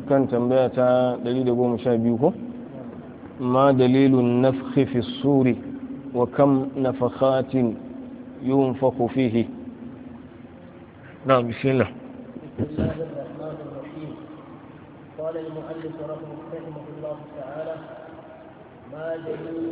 kan tambaya ta 112 ko ma dalilun nafkhi fi suri wa kam nafakhatin yunfakhu fihi. نعم بسم الله. بسم الله الرحمن الرحيم. قال المؤلف رحمه الله تعالى: ما دليل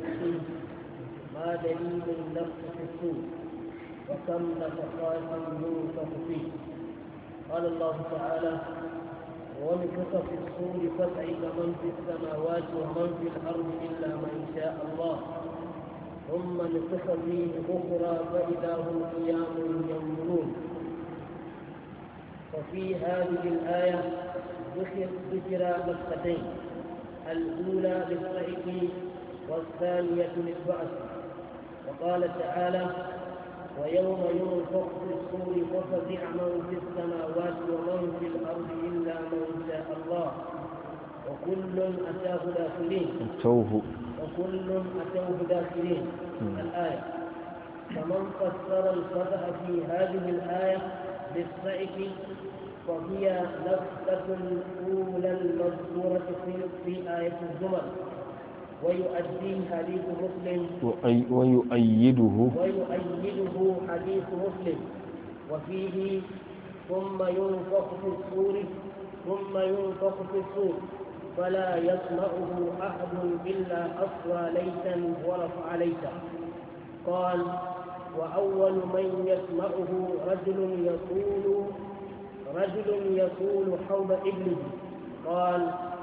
النفخ في الصور وكم نفخات ينفخ فيه. قال الله تعالى: ونفخ في الصور فصعق من في السماوات ومن في الارض الا من شاء الله ثم نفخ فيه اخرى فاذا هم قيام ينظرون. وفي هذه الآية ذكر نفختين، الأولى للصعق والثانية للبعث. وقال تعالى: ويوم ينفخ في الصور ففزع من في السماوات ومن في الأرض إلا من شاء الله وكل أتوه داخلين. الآية. فمن فسر الفزع في هذه الآية بالصعق وهي نفخة الأولى المذكورة في آية الزمر، ويؤيده حديث مسلم وفيه ثم ينفخ في الصور فلا يسمعه أحد إلا أصغى ليتا ورفع ليتا. قال: وأول من يسمعه رجل يقول حوض ابنه. قال: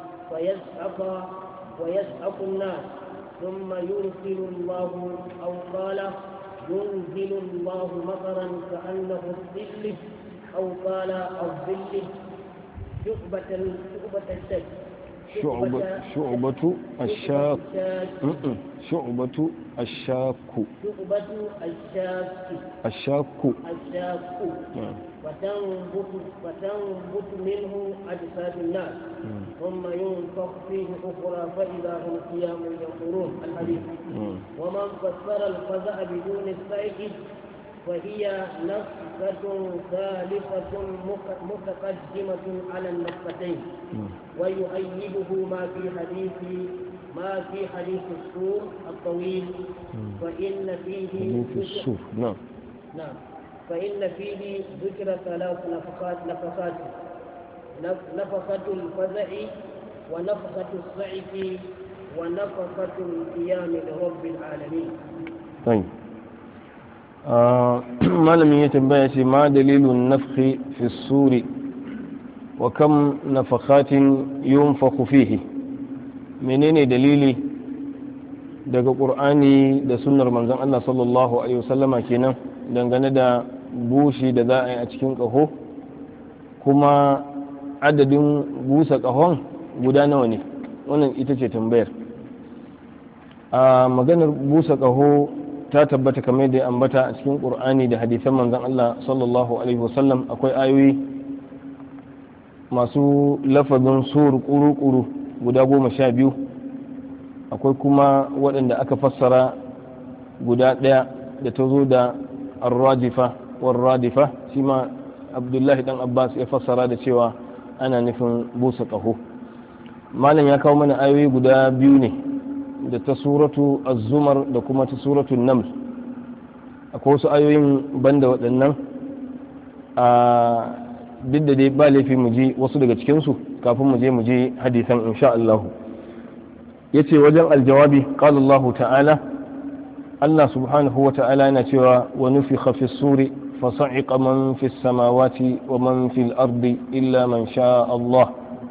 ويسحق الناس ثم ينزل الله أو قال ينزل الله مطرا كأنه الظل أو قال الظل شعبة الشك شعبة الشاك فتنبت منه أجساد الناس ثم ينفخ فيه أخرى فإذا هم قيام ينظرون. الحديث. ومن فسر الفزع بدون الصعق فهي نفخة ثالثة متقدمة على النفختين، ويؤيده ما في حديث الصور الطويل، فإن فيه ذكر ثلاث نفخات: نفخة الفزع ونفخة الصعق ونفخة القيام لرب العالمين. طيب. malamin ya tambaya ce ma dalilun nafkhi fi suri wa kam nafakhatin yunfakhu fihi. menene dalili daga qur'ani da sunnar manzon Allah sallallahu alaihi wasallama kenan dangane da bushi da za a yi a cikin ƙaho, kuma adadin busa ƙahon guda nawa ne? wannan ita ce tambayar. a maganar busa ƙaho ta tabbata kamar da ambata a cikin ƙur'ani da hadisan manzon Allah sallallahu alaihi wasallam. akwai ayoyi masu lafazin sur kuru-kuru guda 12, akwai kuma waɗanda aka fassara guda ɗaya da ta zo da ar-rajifa war-radifa, shi ma Abdullahi dan Abbas ya fassara da cewa ana nufin busa ƙaho. malam ya kawo mana ayoyi guda biyu ne, da ta suratu az-zumar da kuma ta suratu naml. akwai wasu ayoyin banda waɗannan, duk da dai ba laifi mu ji wasu daga cikinsu kafin mu je hadisan insha Allah. yace wajen aljawabi qala Allah ta'ala, Allah subhanahu wa ta'ala yana cewa wa nufikha fi suri fa sa'iqa man fi samawati wa man fi al-ardi illa man sha Allah.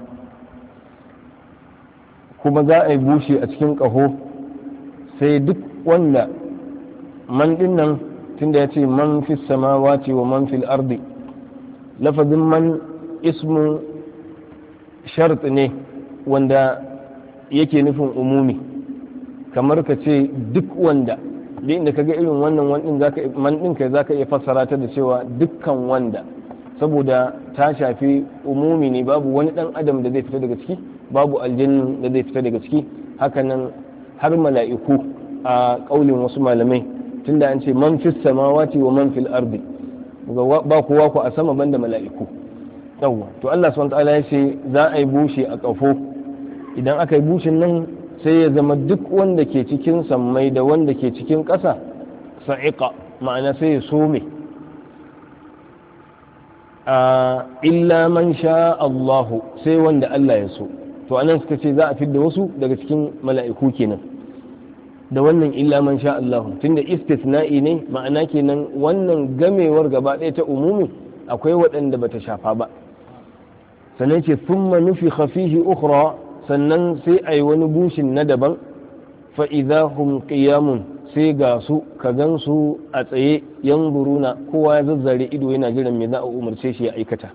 kuma za a yi bushe a cikin ƙaho sai duk wanda man dinnan tunda ya ce man fi samawati wa man fil ardi, lafazin man ismu shart ne wanda yake nufin umumi, kamar ka ce duk wanda, da inda kaga irin wannan man din kai zaka iya fassara ta da cewa dukkan wanda, saboda ta shafi umumi ne, babu wani dan adam da zai fita daga ciki, babu aljannin da zai fita daga ciki. hakanan har mala'iku a kaulin wasu malamai, tunda an ce man fis samawati wa man fil ardi, ba kowa ku a sama banda mala'iku. yawa to Allah subhanahu ta'ala ya ce za a yi bushe a kafo idan aka yi bushin nan sai ya zama duk wanda ke cikin sammai da wanda ke cikin ƙasa sa'iqa ma'ana sai ya some illa man sha Allahu sai wanda Allah ya so to anan suka ce za a fidda wasu daga cikin mala'iku kenan da wannan illa man sha Allahu tunda istithna'i ne ma'ana kenan wannan gamewar gaba ɗaya ta umumi akwai waɗanda bata shafa ba sannan ce thumma nufikha fihi ukhra sannan sai ayi wani bushin na daban fa idahum qiyamun sai ga su ka gan su a tsaye yanzuruna kowa ya zazzare ido yana jiran me za a umarce shi ya aikata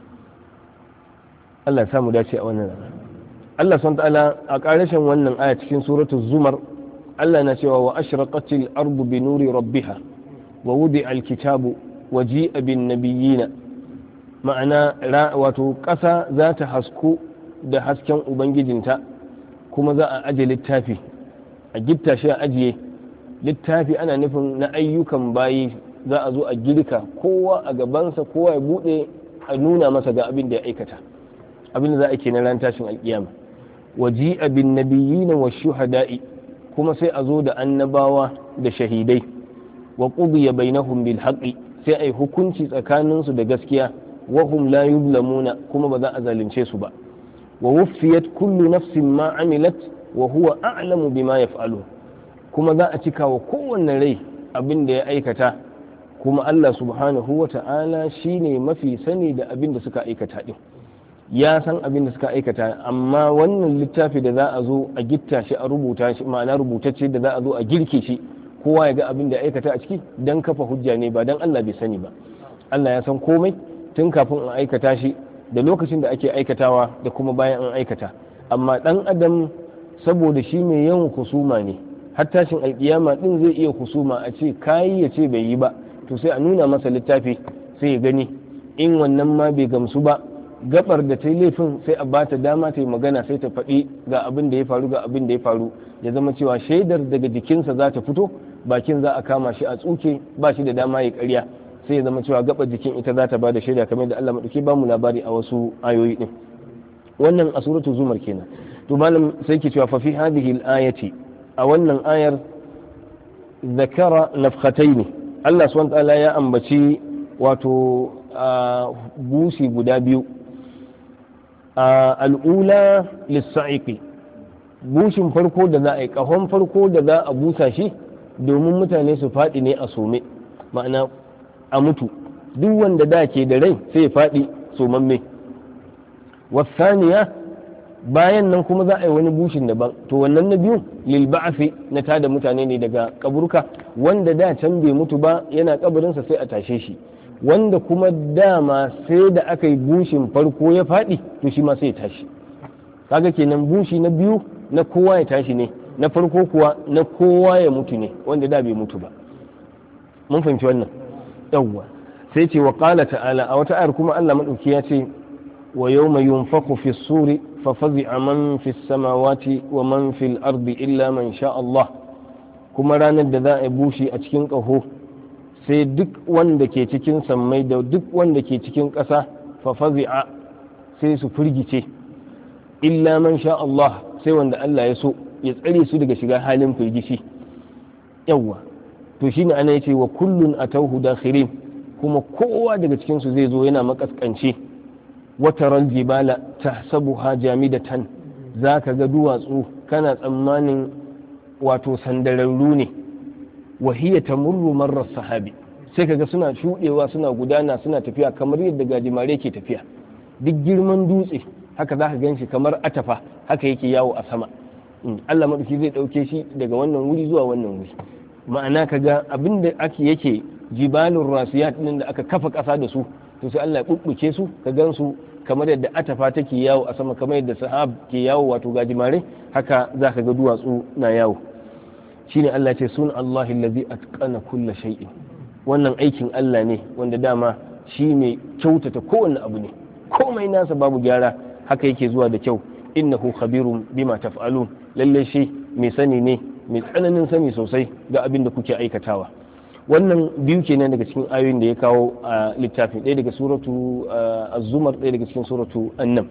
Allah ya samu dace a wannan rana Allah subhanahu ta'ala a ƙarashin wannan aya cikin suratul zumar Allah na cewa wa ashraqatil ardu bi nuri rabbiha wa wudi'a alkitabu wa ji'a bin nabiyina ma'ana wato ƙasa za ta hasku da hasken ubangijinta kuma za a aje littafi a gitta shi a ajiye littafi ana nufin na ayyukan bayi za a zo a girka kowa a gabansa kowa ya bude a nuna masa ga abin da ya aikata abin da za a ke na ran tashin alkiyama waji abin nabiyina wa shuhada'i kuma sai a zo da annabawa da shahidai wa qudiya bainahum bil haqqi sai ai hukunci tsakaninsu da gaskiya wa hum la yuzlamuna kuma ba za a zalunce su ba wa wuffiyat kullu nafsin ma amilat wa huwa a'lamu bima yaf'alun kuma za a cika wa kowanne rai abin da ya aikata kuma Allah subhanahu wa ta'ala shi ne mafi sani da abin da suka aikata ɗin ya san abin da suka aikata amma wannan littafi da za a zo a gitta shi a rubuta shi ma'ana rubutacce da za a zo a girke shi kowa ya ga abin da ya aikata a ciki dan kafa hujja ne ba dan Allah bai sani ba Allah ya san komai tun kafin an aikata shi da lokacin da ake aikatawa da kuma bayan an aikata amma dan adam saboda shi mai yawan kusuma ne har tashin alkiyama din zai iya kusuma a ce kayi ya ce bai yi ba to sai a nuna masa littafi sai ya gani in wannan ma bai gamsu ba gabar da ta yi laifin sai a bata dama ta yi magana sai ta faɗi ga abin da ya faru ga abin da ya faru ya zama cewa shaidar daga jikinsa za ta fito bakin za a kama shi a tsuke ba shi da dama ya karya sai ya zama cewa gabar jikin ita za ta ba da shaida kamar da Allah madauki ba mu labari a wasu ayoyi din wannan a suratul zumar kenan to malam sai ke cewa fa fi hadhihi al-ayati a wannan ayar zakara nafkhataini Allah subhanahu wa ta'ala ya ambaci wato busi guda biyu al'ula lissa'iqi bushin farko da za a yi kahon farko da za a busa shi domin mutane su faɗi ne a some ma'ana a mutu duk wanda da ke da rai sai ya faɗi somamme wasaniya bayan nan kuma za a yi wani bushin daban to wannan na biyu lil ba'fi na tada mutane ne daga kaburka wanda da can bai mutu ba yana kabarinsa sai a tashe shi wanda kuma dama sai da aka yi bushin farko ya faɗi to shi ma sai ya tashi kaga kenan bushi na biyu na kowa ya tashi ne na farko kuwa na kowa ya mutu ne wanda da bai mutu ba mun fahimci wannan yawwa sai ce wa qala ta'ala a wata ayar kuma Allah madauki ya ce wa yawma yunfakhu fi suri fa fazi'a man fi samawati wa man fil ardi illa man sha Allah kuma ranar da za a bushi a cikin ƙaho sai duk wanda ke cikin sammai da duk wanda ke cikin ƙasa fa fazi'a sai su firgice illa man sha Allah sai wanda Allah ya so ya tsare su daga shiga halin firgici yawwa to shine ana yace wa kullun atawhu dakhirin kuma kowa daga cikin su zai zo yana makaskance wataral jibala tahsabuha jamidatan zaka ga duwatsu kana tsammanin wato sandararru ne wahiya tamurru marra sahabi sai kaga suna shudewa suna gudana suna tafiya kamar yadda gajimare ke tafiya duk girman dutse haka zaka ganshi kamar atafa haka yake yawo a sama Allah madauki zai dauke shi daga wannan wuri zuwa wannan wuri ma'ana kaga abinda ake yake jibalur rasiyat din da aka kafa kasa da su to sai Allah ya bubbuke su ka gansu kamar yadda atafa take yawo a sama kamar yadda sahab ke yawo wato gajimare haka zaka ga duwatsu na yawo shine Allah ce sun Allah allazi atqana kulla shay'in wannan aikin Allah ne wanda dama shi ne kyautata kowanne abu ne komai nasa babu gyara haka yake zuwa da kyau innahu khabirun bima taf'alun lalle shi mai sani ne mai tsananin sani sosai ga abin da kuke aikatawa wannan biyu kenan daga cikin ayoyin da ya kawo a littafin, ɗaya daga suratu az-zumar, ɗaya daga cikin suratu an-nam.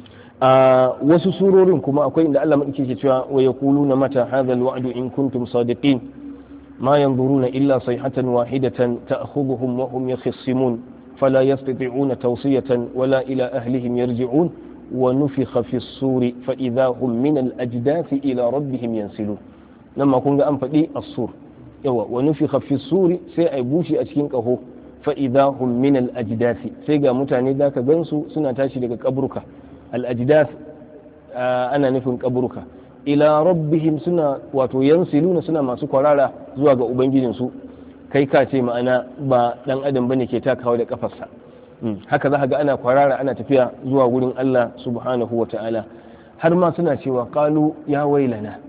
wasu surorin kuma akwai inda Allah madauki ke cewa wa yaquluna mata hadha al-wa'du in kuntum sadiqin ma yanzuruna illa sayhatan wahidatan ta'khudhuhum wa hum yakhsimun fala yastati'una tawsiyatan wala ila ahlihim yarji'un wa nufikha fi as-suri fa idha hum min al-ajdathi ila rabbihim yansilun. nan ma kun ga an faɗi as-sur, yawa wa nufikha fi as-suri sai ai bushi a cikin kaho fa idha hum min al-ajdathi, sai ga mutane zaka gansu suna tashi daga kaburka. al-ajdath ana nufin kaburka, ila rabbihim suna wato yansiluna suna masu kwarara zuwa ga ubangijinsu, kai ka ce ma'ana ba dan adam bane ke takawa da kafarsa. haka za ga ana kwarara ana tafiya zuwa wurin Allah subhanahu wa ta'ala. har ma suna cewa qalu ya wailana,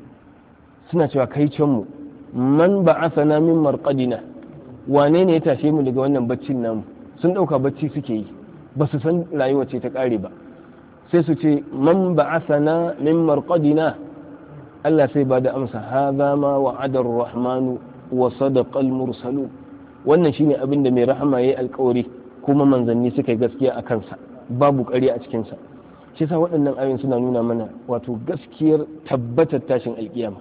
suna cewa kai can mu, man ba'athana min marqadina, wane ne ya tashe mu daga wannan baccin namu? sun dauka bacci suke yi, ba su san rayuwa ce ta kare ba, sai su ce man ba'athana min marqadina. Allah sai ba da amsa, hadha ma wa'ada ar-rahmanu wa sadaqa al-mursalun. wannan shine abin da mai rahama yayi alƙawari kuma manzanni suka yi gaskiya a kansa, babu ƙarya a cikin sa. shi yasa waɗannan ayoyin suna nuna mana wato gaskiyar tabbatar tashin alƙiyama.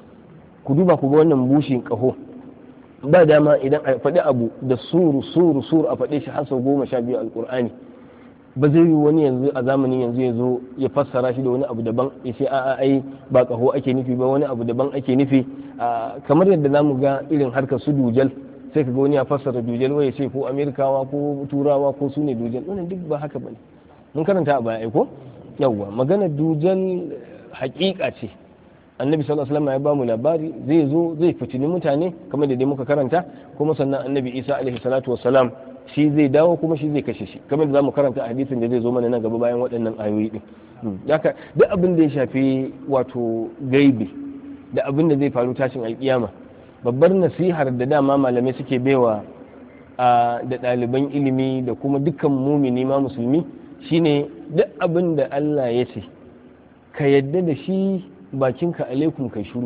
ku duba ku ga wannan bushin ƙaho, ba dama idan a faɗi abu da suru a faɗe shi har sau 12 alƙur'ani, ba zai yi wani yanzu a zamanin yanzu ya zo ya fassara shi da wani abu daban ya ce a'a ai ba ƙaho ake nufi ba, wani abu daban ake nufi. kamar yadda za mu ga irin harkar su dujal, sai ka ga wani ya fassara dujal wai ya ce ko amerikawa ko turawa ko su ne dujal. wannan duk ba haka bane, mun karanta a baya ko yawwa. magana dujal haƙiƙa ce, annabi sallallahu alaihi wasallam ya ba mu labari zai zo zai fitini mutane kamar da dai muka karanta, kuma sannan annabi isa alaihi salatu wassalam shi zai dawo kuma shi zai kashe shi, kamar da zamu karanta a hadisin da zai zo mana nan gaba bayan waɗannan ayoyi din. haka duk abin da ya shafi wato gaibi da abin da zai faru tashin alkiyama, babbar nasihar da dama malamai suke baiwa da ɗaliban ilimi da kuma dukkan mumini ma musulmi shine duk abin da Allah ya ce ka yadda da shi, bakinka alaikum kai shiru,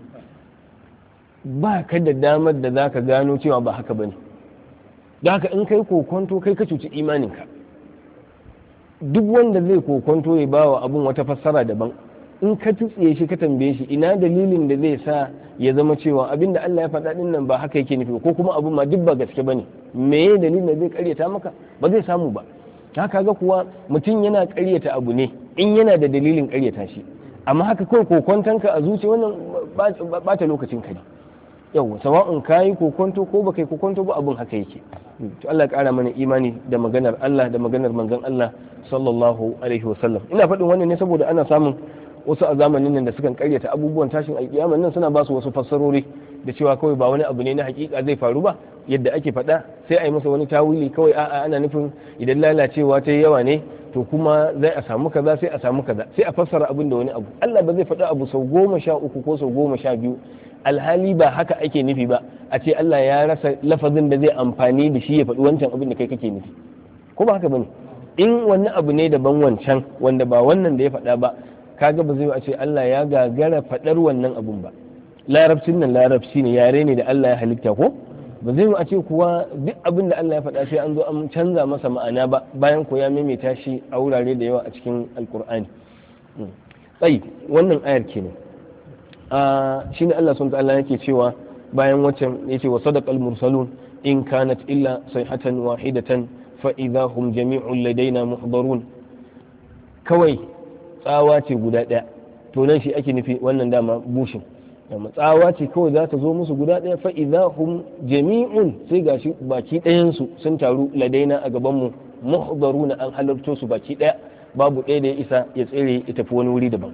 ba ka da damar da za ka gano cewa ba haka bane. da haka in kai kokonto kai ka cuci imaninka. duk wanda zai kokonto ya bawa abun wata fassara daban, in ka tutsiye shi ka tambaye shi ina dalilin da zai sa ya zama cewa abin da Allah ya faɗa din nan ba haka yake nufi, ko kuma abun ma duk ba gaske bane, meye dalilin da zai karyata maka? ba zai samu ba. haka ga kuwa mutum yana karyata abu ne in yana da dalilin karyata shi, amma haka kawai kokontonka a zuciya wannan bata lokacin ka ne. yau sawa'un kayi kokonto ko baka yi kokonto ba, abun haka yake. to Allah ya kara mana imani da maganar Allah da maganar manzon Allah sallallahu alaihi wasallam. ina faɗin wannan ne saboda ana samun wasu a zamanin nan da sukan karyata abubuwan tashin alkiyama nan, suna ba su wasu fassarori da cewa kawai ba wani abu ne na hakika zai faru ba yadda ake faɗa, sai a yi masa wani tawili kawai, a'a ana nufin idan lalacewa ta yawa ne to kuma zai a samu kaza, sai a samu kaza, sai a fassara abin da wani abu. Allah ba zai faɗa abu sau 13 ko sau 12 alhali ba haka ake nufi ba, a ce Allah ya rasa lafazin da zai amfani da shi ya faɗi wancan abin da kai kake nufi, ko ba haka bane? in wani abu ne daban wancan wanda ba wannan da ya faɗa ba, kaga ba zai a ce Allah ya gagara faɗar wannan abun ba. larabcin nan larabci ne, yare ne da Allah ya halitta, ko ba zai a ce kuwa duk abin da Allah ya faɗa sai an zo an canza masa ma'ana ba, bayan ko ya maimaita shi a wurare da yawa a cikin alkur'ani. tsayi wannan ayar kenan. shine Allah subhanahu wa ta'ala yake cewa bayan waccan yace wa sadaqal mursalun in kanat illa sayhatan wahidatan fa idha hum jami'un ladaina muhdarun. kawai tsawa ce guda ɗaya, to nan shi ake nufi wannan dama bushin, tsawa ce kawai za ta zo musu guda ɗaya, fa idza hum jami'un, sai gashi baki ɗayan su sun taru ladaina a gaban mu muhdaruna, an halarto su baki ɗaya, babu ɗaya da ya isa ya tsere ya tafi wani wuri daban.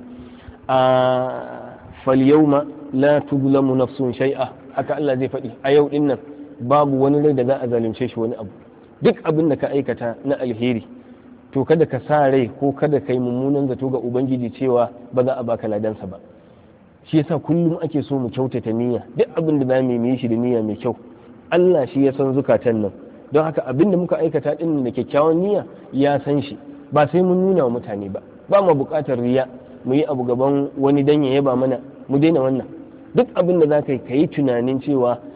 fal yawma la tuzlamu nafsun shay'a, haka Allah zai faɗi a yau din nan babu wani rai da za a zalunce shi wani abu. duk abin da ka aikata na alheri to kada ka sa rai ko kada ka yi mummunan zato ga ubangiji cewa ba za a baka ladansa ba. shi yasa kullum ake so mu kyautata niyya, duk abin da za mu yi shi da niyya mai kyau. Allah shi ya san zukatan nan, don haka abin da muka aikata din da kyakkyawan niyya ya san shi, ba sai mun nuna wa mutane ba. ba mu buƙatar riya, mu yi abu gaban wani dan ya yaba mana, mu daina wannan. duk abin da za ka yi tunanin cewa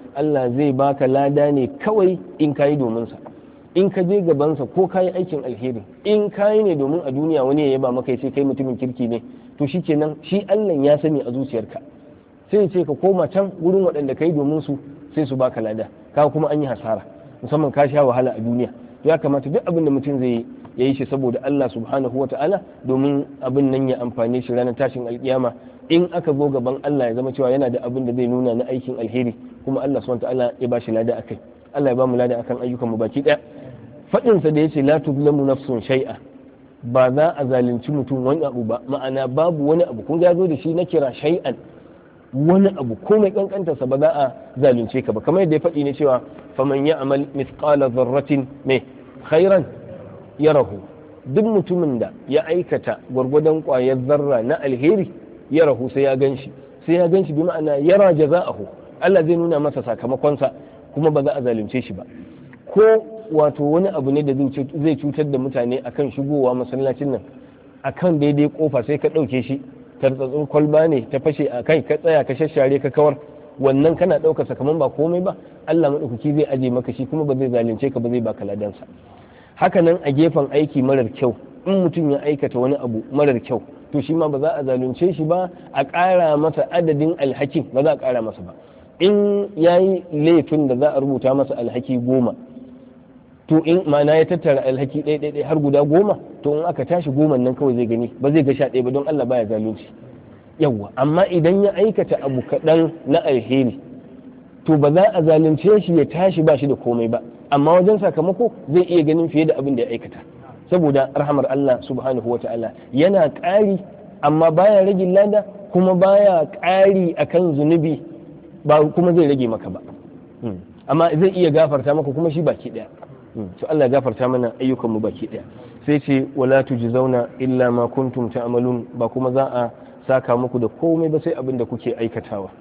Allah zai baka lada ne kawai in kayi domin sa. In ka je gabansa ko kayi aikin alheri, in kayi ne domin a duniya wani ya yaba maka ya ce kai mutumin kirki ne, to shikenan shi Allah ya sani a zuciyarka, sai ce ka koma can wurin waɗanda kai domin su sai su baka lada, ka kuma an yi hasara, musamman ka sha wahala a duniya. Ya kamata duk abin da mutum zai ya yi shi saboda Allah subhanahu wa ta'ala, domin abin nan ya amfane shi ranar tashin alkiyama. In aka zo gaban Allah ya zama cewa yana da abin da zai nuna na aikin alheri, kuma Allah subhanahu wa ta'ala ya ba shi lada akai. Allah ya ba mu lada akan ayyukan mu baki daya. Faɗinsa da yace la tuzlamu nafsun shay'a, ba za a zalunci mutum wani abu ba, ma'ana babu wani abu. Kun ga zo da shi na kira shay'an, wani abu ko mai kankantarsa ba za a zalunce ka ba, kamar yadda ya faɗi ne cewa faman ya'mal mithqala dharratin me khairan yarahu, duk mutumin da ya aikata gwargwadon ƙwayar zarra na alheri yarahu sai ya ganshi bi ma'ana yara jaza'ahu, Allah zai nuna masa sakamakonsa kuma ba za a zalunce shi ba. Ko wato wani abu ne da zai cutar da mutane akan shigowa masallacin nan akan daidai kofa sai ka ɗauke shi, tartsatsin kwalba ne ta fashe a kai ka tsaya ka shashare ka kawar, wannan kana ɗauka sakamakon ba komai ba, Allah maɗaukaki zai aje maka shi kuma ba zai zalunce ka ba, zai baka ladansa. Haka nan a gefen aiki marar kyau, in mutum ya aikata wani abu marar kyau to shi ma ba za a zalunce shi ba a ƙara masa adadin alhakin, ba za a ƙara masa ba. In ya yi laifin da za a rubuta masa alhaki 10, to in ma'ana ya tattara alhaki ɗaya har guda 10, to in aka tashi 10 nan kawai zai gani, ba zai ga 11 ba, don Allah baya zalunci. Yawwa, amma idan ya aikata abu kaɗan na alheri to ba za a zalunce shi ya tashi ba shi da komai ba, amma wajen sakamako zai iya ganin fiye da abin da ya aikata, saboda rahamar Allah subhanahu wata'ala. Yana ƙari amma baya rage lada, kuma baya ƙari akan zunubi, ba kuma zai rage maka ba, amma zai iya gafarta maka kuma shi baki ɗaya. To Allah ya gafarta mana ayyukanmu baki ɗaya. Sai ce wala tujzauna illa ma kuntum ta'malun, ba kuma za a saka muku da komai ba sai abin da kuke aikatawa.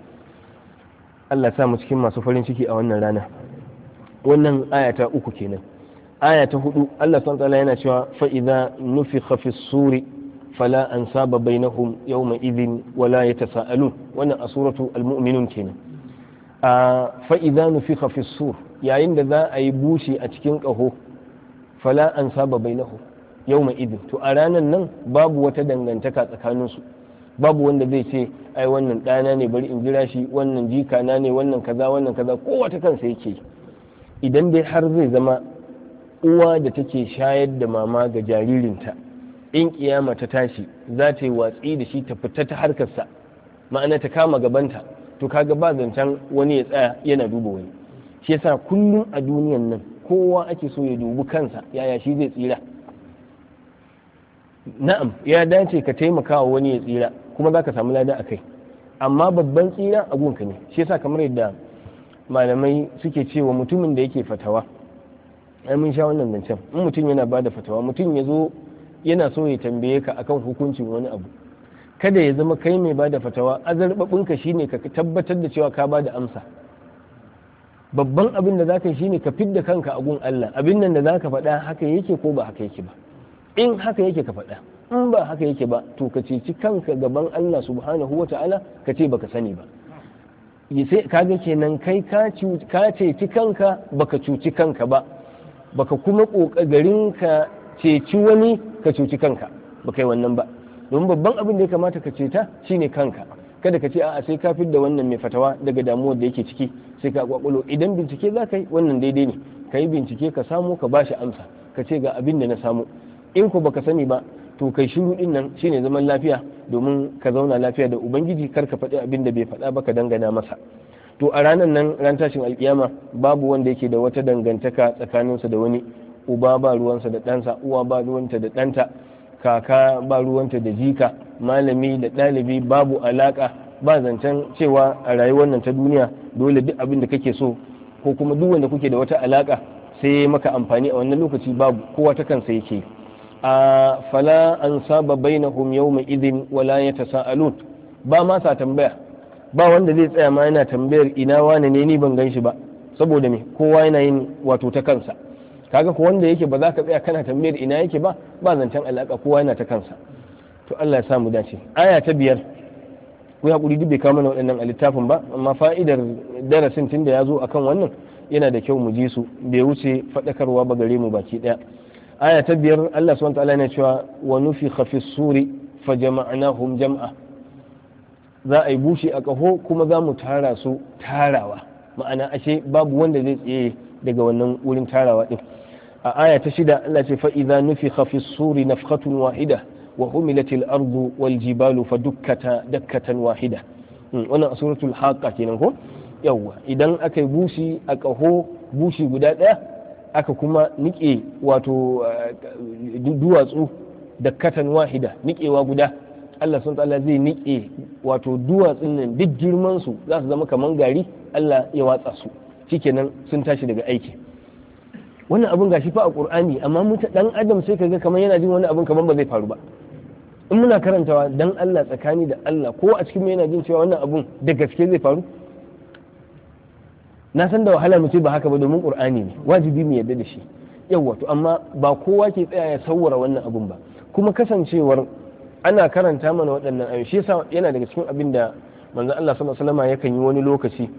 Allah sa mu cikin masu farin ciki a wannan rana. Wannan aya ta 3 kenan. Aya ta 4 Allah subhanahu wa ta'ala yana cewa fa idza nufikha fi suri fala ansaba bainahum yawma idhin wala yatasaalun. Wannan a suratu al-mu'minun kenan. Fa idza nufikha fi sur, yayin da za a yi bushi a cikin ƙaho, fala ansaba bainahum yawma idhin, to a ranan nan babu wata dangantaka tsakaninsu, babu wanda zai ce ai wannan ɗana ne bari in jira shi, wannan jikana ne, wannan kaza, kowa ta kansa yake. Idan dai har zai zama uwa da take shayar da mama ga jaririnta, in kiyama ta tashi za ta yi watsi da shi ta fita ta harkarsa, ma'ana ta kama gabanta, to kaga ba zancen wani ya tsaya yana duba wani. Shi yasa kullum a duniyan nan kowa ake so ya dubi kansa, yaya shi zai tsira. Na'am, ya dace ka taimaka wa wani ya tsira kuma za ka samu lada a kai, amma babban tsira a gunka ne. Shi yasa kamar yadda malamai suke cewa mutumin da yake fatawa, ai mun sha wannan zancen, in mutum yana ba da fatawa, mutum ya zo yana so ya tambaye ka akan hukuncin wani abu, kada ya zama kai mai ba da fatawa azarbabinka shine ka tabbatar da cewa ka ba da amsa. Babban abin da zaka yi shine ka fidda kanka a gun Allah, abin nan da zaka faɗa haka yake ko ba haka yake ba. In haka yake ka faɗa, in ba haka yake ba to ka ceci kanka gaban Allah subhanahu wa ta'ala ka ce baka sani ba. Sai kaga kenan kai ka ceci kanka baka cuci kanka ba, baka kuma kokarin ka ceci wani ka cuci kanka, baka yi wannan ba. Domin babban abin da ya kamata ka ceta shine kanka. Kada ka ce a'a sai ka fidda wannan mai fatawa daga damuwar da yake ciki, sai ka kwakwalo. Idan bincike za ka yi wannan daidai ne, ka yi bincike ka samu ka bashi amsa, ka ce ga abin da na samu. In ko baka sani ba to kai shiru din nan shine zaman lafiya, domin ka zauna lafiya da ubangiji, kar ka faɗi abin da bai faɗa ba ka dangana masa. To a ranar nan, ran tashin alkiyama, babu wanda yake da wata dangantaka tsakaninsa da wani. Uba ba ruwansa da ɗansa, uwa ba ruwanta da ɗanta, kaka ba ruwanta da jika, malami da ɗalibi babu alaka, ba zancen cewa a rayuwar nan ta duniya dole duk abin da kake so ko kuma duk wanda kuke da wata alaka sai maka amfani a wannan lokaci, babu, kowa ta kansa yake. A fala an saba bainahum yawma idhin wala yatasaalun, ba ma sa tambaya, ba wanda zai tsaya ma yana tambayar ina wane ne, ni ban gan shi ba, saboda me kowa yana yin wato ta kansa. Kaga ko wanda yake ba za ka tsaya kana tambayar ina yake ba, ba zancen alaka, kowa yana ta kansa. To Allah ya samu dace. Aya ta 5 ku hakuri duk bai kawo mana waɗannan a littafin ba, amma fa'idar darasin tun da ya zo akan wannan yana da kyau mu ji su, bai wuce faɗakarwa ba gare mu baki ɗaya. Aya ta 5 Allah subhanahu wa ta'ala yana cewa wa nufikha fi suri fa jama'nahum jam'a, za a yi bushi a ƙaho kuma za mu tara su tarawa, ma'ana ashe babu wanda zai tsaye daga wannan wurin tarawa din. A aya ta 6 Allah ce fa idza nufikha fi suri nafkhatun wahida wa humilatil ardu wal jibalu fadukkata dakkatan wahida. Wannan a suratul haqqa kenan ko yawwa, idan aka yi bushi a ƙaho bushi guda ɗaya aka kuma nike wato duwatsu dakkatan wahida, nikewa guda, Allah sun ta'ala zai nike wato duwatsun nan duk girman su za su zama kaman gari, Allah ya watsa su, shikenan sun tashi daga aiki. Wannan abun gashi fa a Qur'ani, amma dan adam sai kaga kaman yana jin wani abun kaman ba zai faru ba. In muna karantawa dan Allah tsakani da Allah, ko a cikin yana jin cewa wannan abun da gaske zai faru? Na san da wahala mu ce ba haka ba, domin Qur'ani ne, wajibi mu yadda da shi. Yawwa, to amma ba kowa ke tsaya ya sawwara wannan abun ba. Kuma kasancewar ana karanta mana waɗannan ayoyi, shi yasa yana daga cikin abin da manzon Allah sallallahu alaihi wasallam yakan yi wani lokaci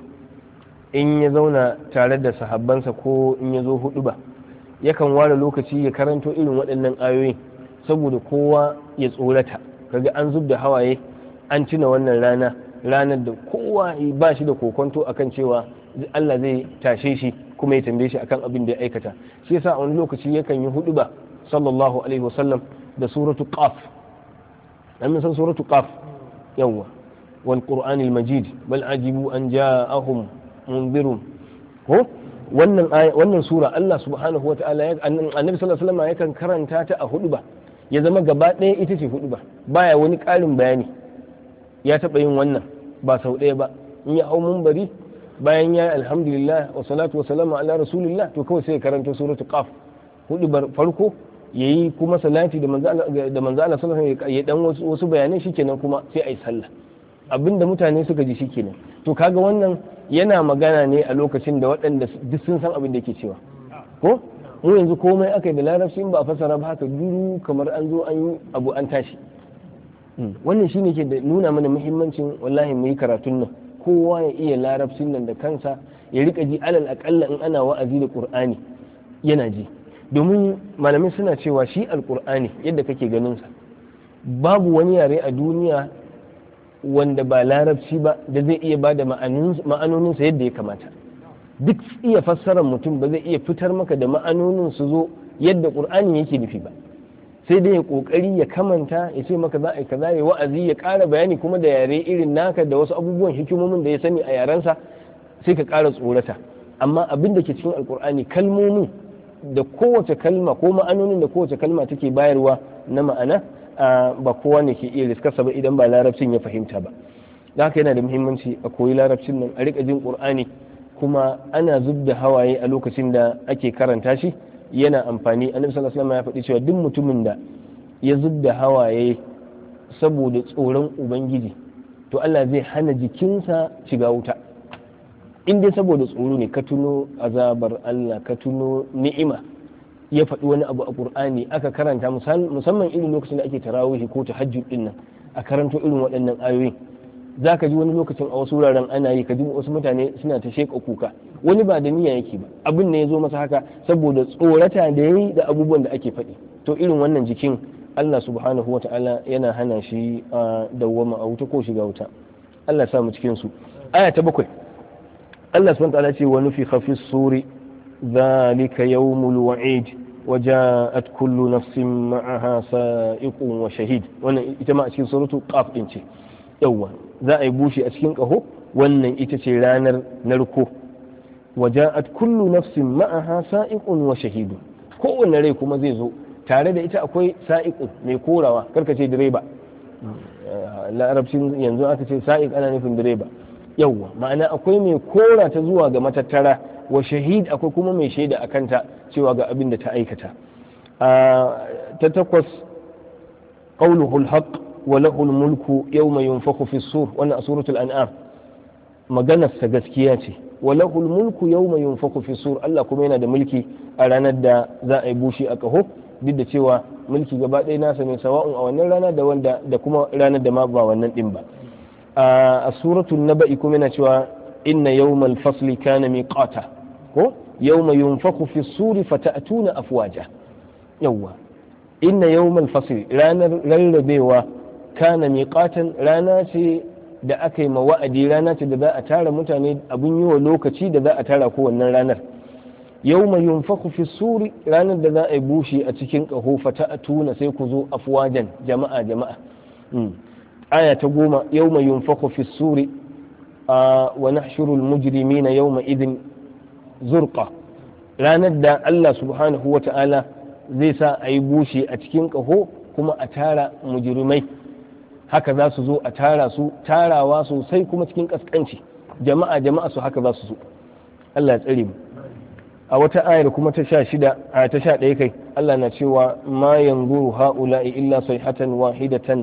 in ya zauna tare da sahabbansa ko in ya zo huɗuba, yakan ware lokaci ya karanto irin waɗannan ayoyi saboda kowa ya tsorata, kaga an zub da hawaye, an tuna wannan ranar da kowa ba shi da kokonto akan cewa Allah zai tashe shi kuma ya tambaye shi akan abin da ya aikata. Shi yasa a wani lokaci yakan yi huɗuba sallallahu alaihi wasallam da suratu qaf. an san suratu qaf yawwa, wal qur'anil majid bal ajibu an ja'ahum munzirun ko wannan sura Allah subhanahu wa ta'ala annabi sallallahu alaihi wasallam yakan karanta ta a huɗuba, ya zama gaba ɗaya ita ce huɗuba, baya wani ƙarin bayani. Ya taɓa yin wannan ba sau ɗaya ba, in ya hau munbari bayan ya yi alhamdulillah wa salatu wa salamu ala rasulillah, to kawai sai ya karanta suratu qaf huɗubar farko, yayi kuma salati da manzo Allah sallallahu alaihi wasallam, ya dan wasu bayanai, shikenan kuma sai ayi sallah. Abinda mutane suka ji shikenan. To kaga wannan yana magana ne a lokacin da waɗanda duk sun san abin da yake cewa, ko mu yanzu komai aka yi da larabci ba a fasara ba haka duru kamar an zo an yi abu an tashi. Wannan shine ke da nuna mana muhimmancin wallahi mu yi karatun nan, kowa ya iya larabcin nan da kansa, ya rika ji alal akalla in ana wa'azi da Qur'ani yana ji, domin malamai suna cewa shi alqur'ani yadda kake ganin sa babu wani yare a duniya wanda ba larabci ba da zai iya bada ma'anoninsa yadda ya kamata. Duk iya fassarar mutum ba zai iya fitar maka da ma'anonin su zo yadda Qur'ani yake nufi ba, sai dai ya kokari ya kamanta, ya ce maka za a yi kaza, ya wa'azi, ya ƙara bayani kuma da yare irin naka da wasu abubuwan hikimomin da ya sani a yarensa, sai ka ƙara tsorata. Amma abin da ke cikin alkur'ani, kalmomin da kowace kalma ko ma'anonin da kowace kalma take bayarwa na ma'ana, ba kowa ne ke iya riskarsa ba idan ba larabcin ya fahimta ba. Da haka yana da muhimmanci a koyi larabcin nan, a riƙa jin ƙur'ani, kuma ana zub da hawaye a lokacin da ake karanta shi, yana amfani. Annabi sallallahu alaihi wasallam ya faɗi cewa duk mutumin da ya zub da hawaye saboda tsoron ubangiji, to Allah zai hana jikinsa shiga wuta. In dai saboda tsoro ne, ka tuno azabar Allah, ka tuno ni'ima, ya faɗi wani abu a Qur'ani aka karanta, musamman irin lokacin da ake tarawih ko tahajjud din nan, a karanto irin waɗannan ayoyi, za ka ji wani lokacin a wasu wuraren ana yi, ka ji wasu mutane suna ta sheƙa kuka, wani ba da niyya yake ba, abin ne ya zo masa haka saboda tsorata da yayi da abubuwan da ake faɗi. To irin wannan jikin Allah subhanahu wata'ala yana hana shi dawwama a wuta ko shiga wuta. Allah ya sa mu cikin su. Aya ta 7 Allah subhanahu wata'ala ce wa nufikha fi suri dhalika yawmul wa'id wa ja'at kullu nafsin ma'aha sa'iqun wa shahid. Wannan ita ma a cikin suratu qaf din ce. Yawwa, za a yi bushe a cikin ƙaho, wannan ita ce ranar narko. Waja'at kullu nafsin ma'aha sa'iqun wa shahidu, kowanne rai kuma zai zo tare da ita akwai sa'iqun mai korawa, karka ce direba. Larabcin yanzu aka ce sa'iq ana nufin direba. Yawwa, ma'ana akwai mai kora ta zuwa ga matattara, wa shahid akwai kuma mai shaida a kanta cewa ga abin da ta aikata. Ta 8 qawluhul haqq wa lahul mulku yawma yunfakhu fi sur, wannan a suratul an'am. Maganar sa gaskiya ce, wa lahul mulku yawma yunfakhu fi sur, Allah kuma yana da mulki a ranar da za a yi bushi a kaho, duk da cewa mulki gaba ɗaya nasa ne, sawa'un a wannan rana da kuma ranar da ma ba wannan din ba. a suratul naba'i kuma yana cewa inna yawmal fasli kana miqata ko yawma yunfakhu fi suri fata'tuna afwaja yawwa inna yawmal fasli ranar rarrabewa kana miqatan rana ce da aka yi ma wa'adi, rana ce da za a tara mutane abun yi wa lokaci da za a tara ko wannan ranar. Yawma yunfakhu fi suri ranar da za a yi bushi a cikin ƙaho fata'tuna sai ku zo afwajan jama'a jama'a. Aya ta 10 yawma yunfakhu fi suri wa nahshuru al-mujrimina yawma idin zurqa ranar da Allah subhanahu wa ta'ala zai sa a yi bushi a cikin ƙaho kuma a tara mujrimai, haka za su zo a tara su tarawa sosai kuma cikin ƙasƙanci, jama'a su haka za su zo. Allah ya tsare mu. A wata ayar kuma ta 11 kai Allah na cewa ma yanzuru ha'ula'i illa sayhatan wahidatan,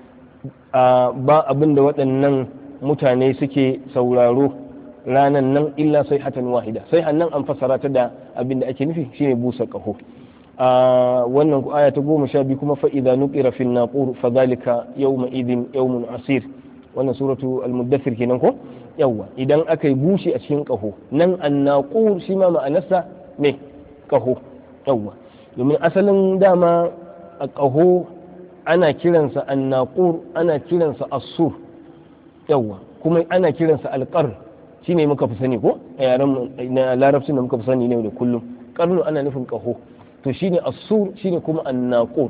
ba abinda waɗannan mutane suke sauraro ranan nan illa sayhatan wahida. Sai nan an fassara ta da abinda ake nufi shine busa ƙaho. wannan aya ta 12 kuma fa idza nuqira fi an-naqur fa dhalika yawma idhin yawmun asir. Wannan suratu al-muddathir kenan ko yawa idan aka yi bushi a cikin ƙaho nan an-naqur shi ma ma'anarsa me ƙaho yawa domin asalin dama a ƙaho ana kiransa an-naqur ana kiransa as-sur yawa kuma ana kiransa al-qarn shine muka fi sani ko a yaran na larabcin da muka fi sani ne da kullum qarnu ana nufin ƙaho to shine as-sur shine kuma an-naqur.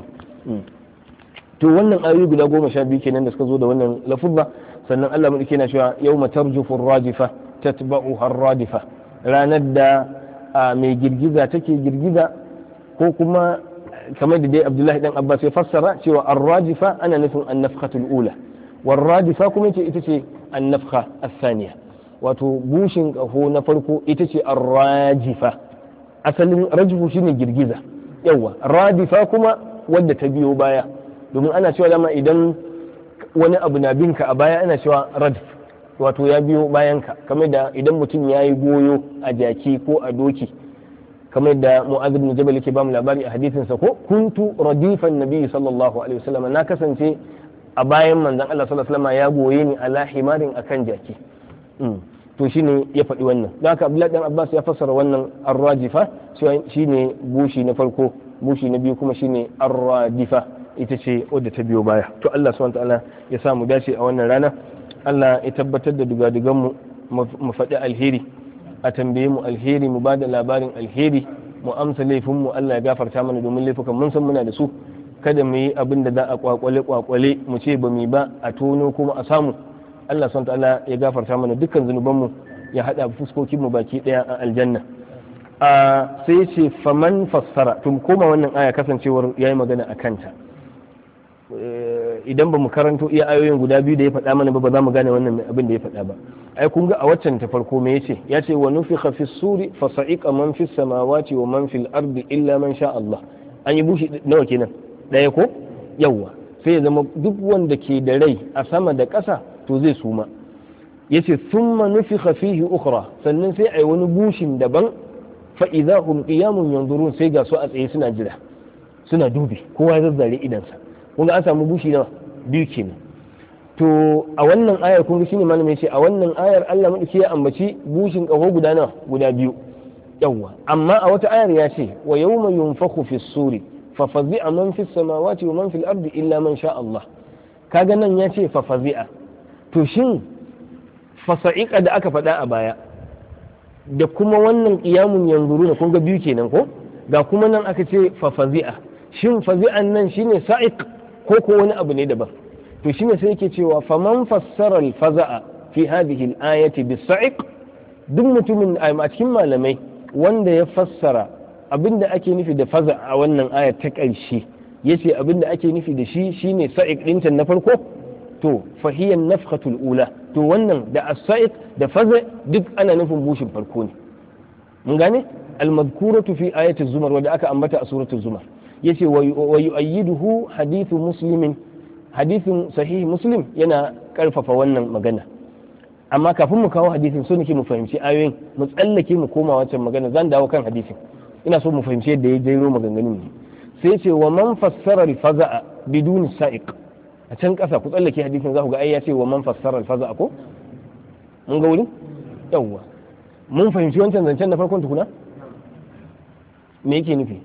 To wannan ayoyi guda 12 kenan da suka zo da wannan lafuzza. Sannan Allah mu dake na cewa yawma tarjufu ar-rajifa tatba'uha ar-radifa, ranar da mai girgiza take girgiza, ko kuma kamar da dai Abdullahi dan Abbas ya fassara cewa ar-rajifa ana nufin an-nafkhatul ula, war-radifa kuma ita ce an-nafkha ath-thaniya, wato bushin kaho na farko ita ce ar-rajifa. Asalin rajfu shine girgiza yawa, radifa kuma wadda ta biyo baya, domin ana cewa dama idan wani abu na binka a baya ana cewa radf, wato ya biyo bayanka, kamar da idan mutum ya yi goyo a jaki ko a doki, kamar da Mu'adh ibn Jabal yake ba mu labari a hadisinsa ko kuntu radifan nabi sallallahu alaihi wasallam, na kasance a bayan manzon Allah sallallahu alaihi wasallam ya goye ni ala himarin akan jaki. To shine ya faɗi wannan. Don haka Abdullahi dan Abbas ya fassara wannan ar-rajifa shine bushi na farko, bushi na biyu kuma shine ar-radifa, ita ce wadda ta biyo baya. To Allah subhanahu wataala ya sa mu dace a wannan rana. Allah ya tabbatar da dugadugan mu faɗi alheri, a tambaye mu alheri, mu bada labarin alheri, mu amsa laifin mu, Allah ya gafarta mana domin laifukan mun san muna da su. Kada mu yi abin da za a kwakwale mu ce ba mu ba a tono kuma a samu. Allah subhanahu wataala ya gafarta mana dukkan zunuban mu, ya hada fuskokin mu baki daya a aljanna. Sai ce faman fassara, tun koma wannan aya kasancewar yayi magana a kanta. Idan ba mu karanto iya ayoyin guda biyu da ya faɗa mana ba za mu gane wannan abin da ya faɗa ba. Ai kun ga a waccan ta farko me yace? Ya ce wa nufikha fi suri fa sa'iqa man fi samawati wa man fil ardi illa man sha Allah. An yi bushi nawa kenan? Daya ko? Yawwa. Sai ya zama duk wanda ke da rai a sama da ƙasa to zai suma. Yace thumma nufikha fihi ukhra, sannan sai ai wani bushin daban fa idza hum qiyamun yanzurun, sai ga su a tsaye suna jira, suna dubi, kowa ya zazzare idansa. Kun ga an samu bushi nawa? Biyu kenan. To a wannan ayar kun ga shine malamin yace a wannan ayar Allah madauki ya ambaci bushin kaho guda nawa? Guda biyu. Yawwa. Amma a wata ayar ya ce wa yawma yunfakhu fi suri fa fazi'a man fi samawati wa man fil ardi illa man sha Allah. Kaga nan ya ce fa fazi'a. To shin fasa'iqa da aka faɗa a baya da kuma wannan qiyamun yanzuruna kun ga biyu kenan ko? Ga kuma nan aka ce fa fazi'a. Shin fazi'an nan shine sa'iq ko wani abu ne daban? To shine sai yake cewa faman fassara al-faza'a fi hadhihi al-ayati bis-sa'iq, duk mutumin a cikin malamai wanda ya fassara abinda ake nufi da faza a wannan ayar ta ƙarshe, yace abinda ake nufi da shi shine sa'iq ɗinta na farko, to fahiyan nafkhatul ula, to wannan da as-sa'iq da faza duk ana nufin bushin farko ne. Mun gane al-madhkuratu fi ayati az-zumar wanda aka ambata a suratul zumar. Yace wa yu'ayyiduhu hadithu muslimin, hadithin sahih muslim yana karfafa wannan magana. Amma kafin mu kawo hadisin so nake mu fahimci ayoyin, mu tsallake mu koma wancan magana, zan dawo kan hadisin. Ina so mu fahimci yadda ya jairo maganganun ne. Sai ce wa man fassara al-faza'a biduni sa'iq, a can ƙasa ku tsallake hadisin za ku ga ai ya ce wa man fassara al-faza'a ko mun ga wurin yawwa mun fahimci wancan zancen na farkon tukuna me yake nufi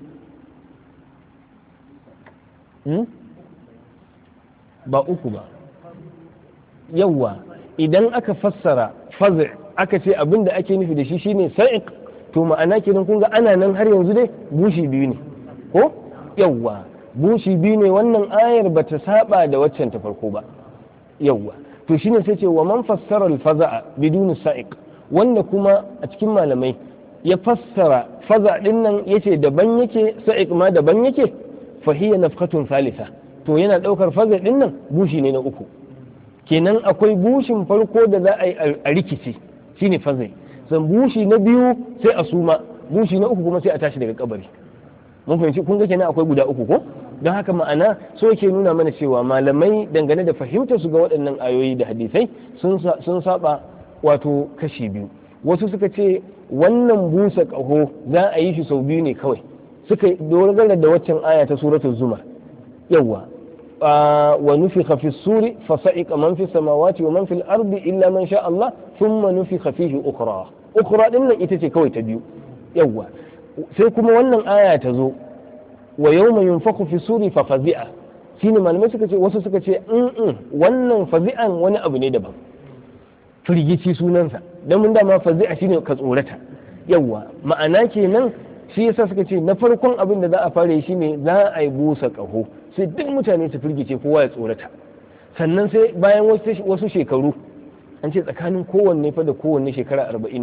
ba uku ba yawwa idan aka fassara faza aka ce abin da ake nufi da shi shine sa'iq to ma'ana kenan kun ga ana nan har yanzu dai bushi biyu ne ko yawwa bushi biyu ne wannan ayar ba ta saba da waccan ta farko ba yawwa to shine sai ce wa man fassara al-faza'a bidun sa'iq wanda kuma a cikin malamai ya fassara faza din nan yace daban yake sa'iq ma daban yake fa hiya nafqatun thalitha to yana daukar faza din nan bushi ne na uku kenan akwai bushin farko da za a yi a rikici shine fazai san bushi na biyu sai a suma bushi na uku kuma sai a tashi daga kabari mun fahimci kun ga kenan akwai guda uku ko don haka ma'ana so ke nuna mana cewa malamai dangane da fahimtar su ga waɗannan ayoyi da hadisai sun saba wato kashi biyu wasu suka ce wannan busa ƙaho za a yi shi sau biyu ne kawai suka dogara da waccan aya ta suratul zumar yawa wa nufikha fi suri fa sa'iqa man fi samawati wa man fil ardi illa man sha Allah thumma nufikha fihi ukhra din nan ita ce kawai ta biyu yawa sai kuma wannan aya ta zo wa yawma yunfakhu fi suri fa fazi'a shine malamai suka ce wasu suka ce wannan fazi'an wani abu ne daban firgici sunansa dan mun dama fazi'a shine ka tsorata yawa ma'ana kenan shi yasa suka ce na farkon abin da za a fara yi shine za a yi busa ƙaho sai duk mutane su firgice kowa ya tsorata sannan sai bayan wasu shekaru an ce tsakanin kowanne fa da kowanne shekara 40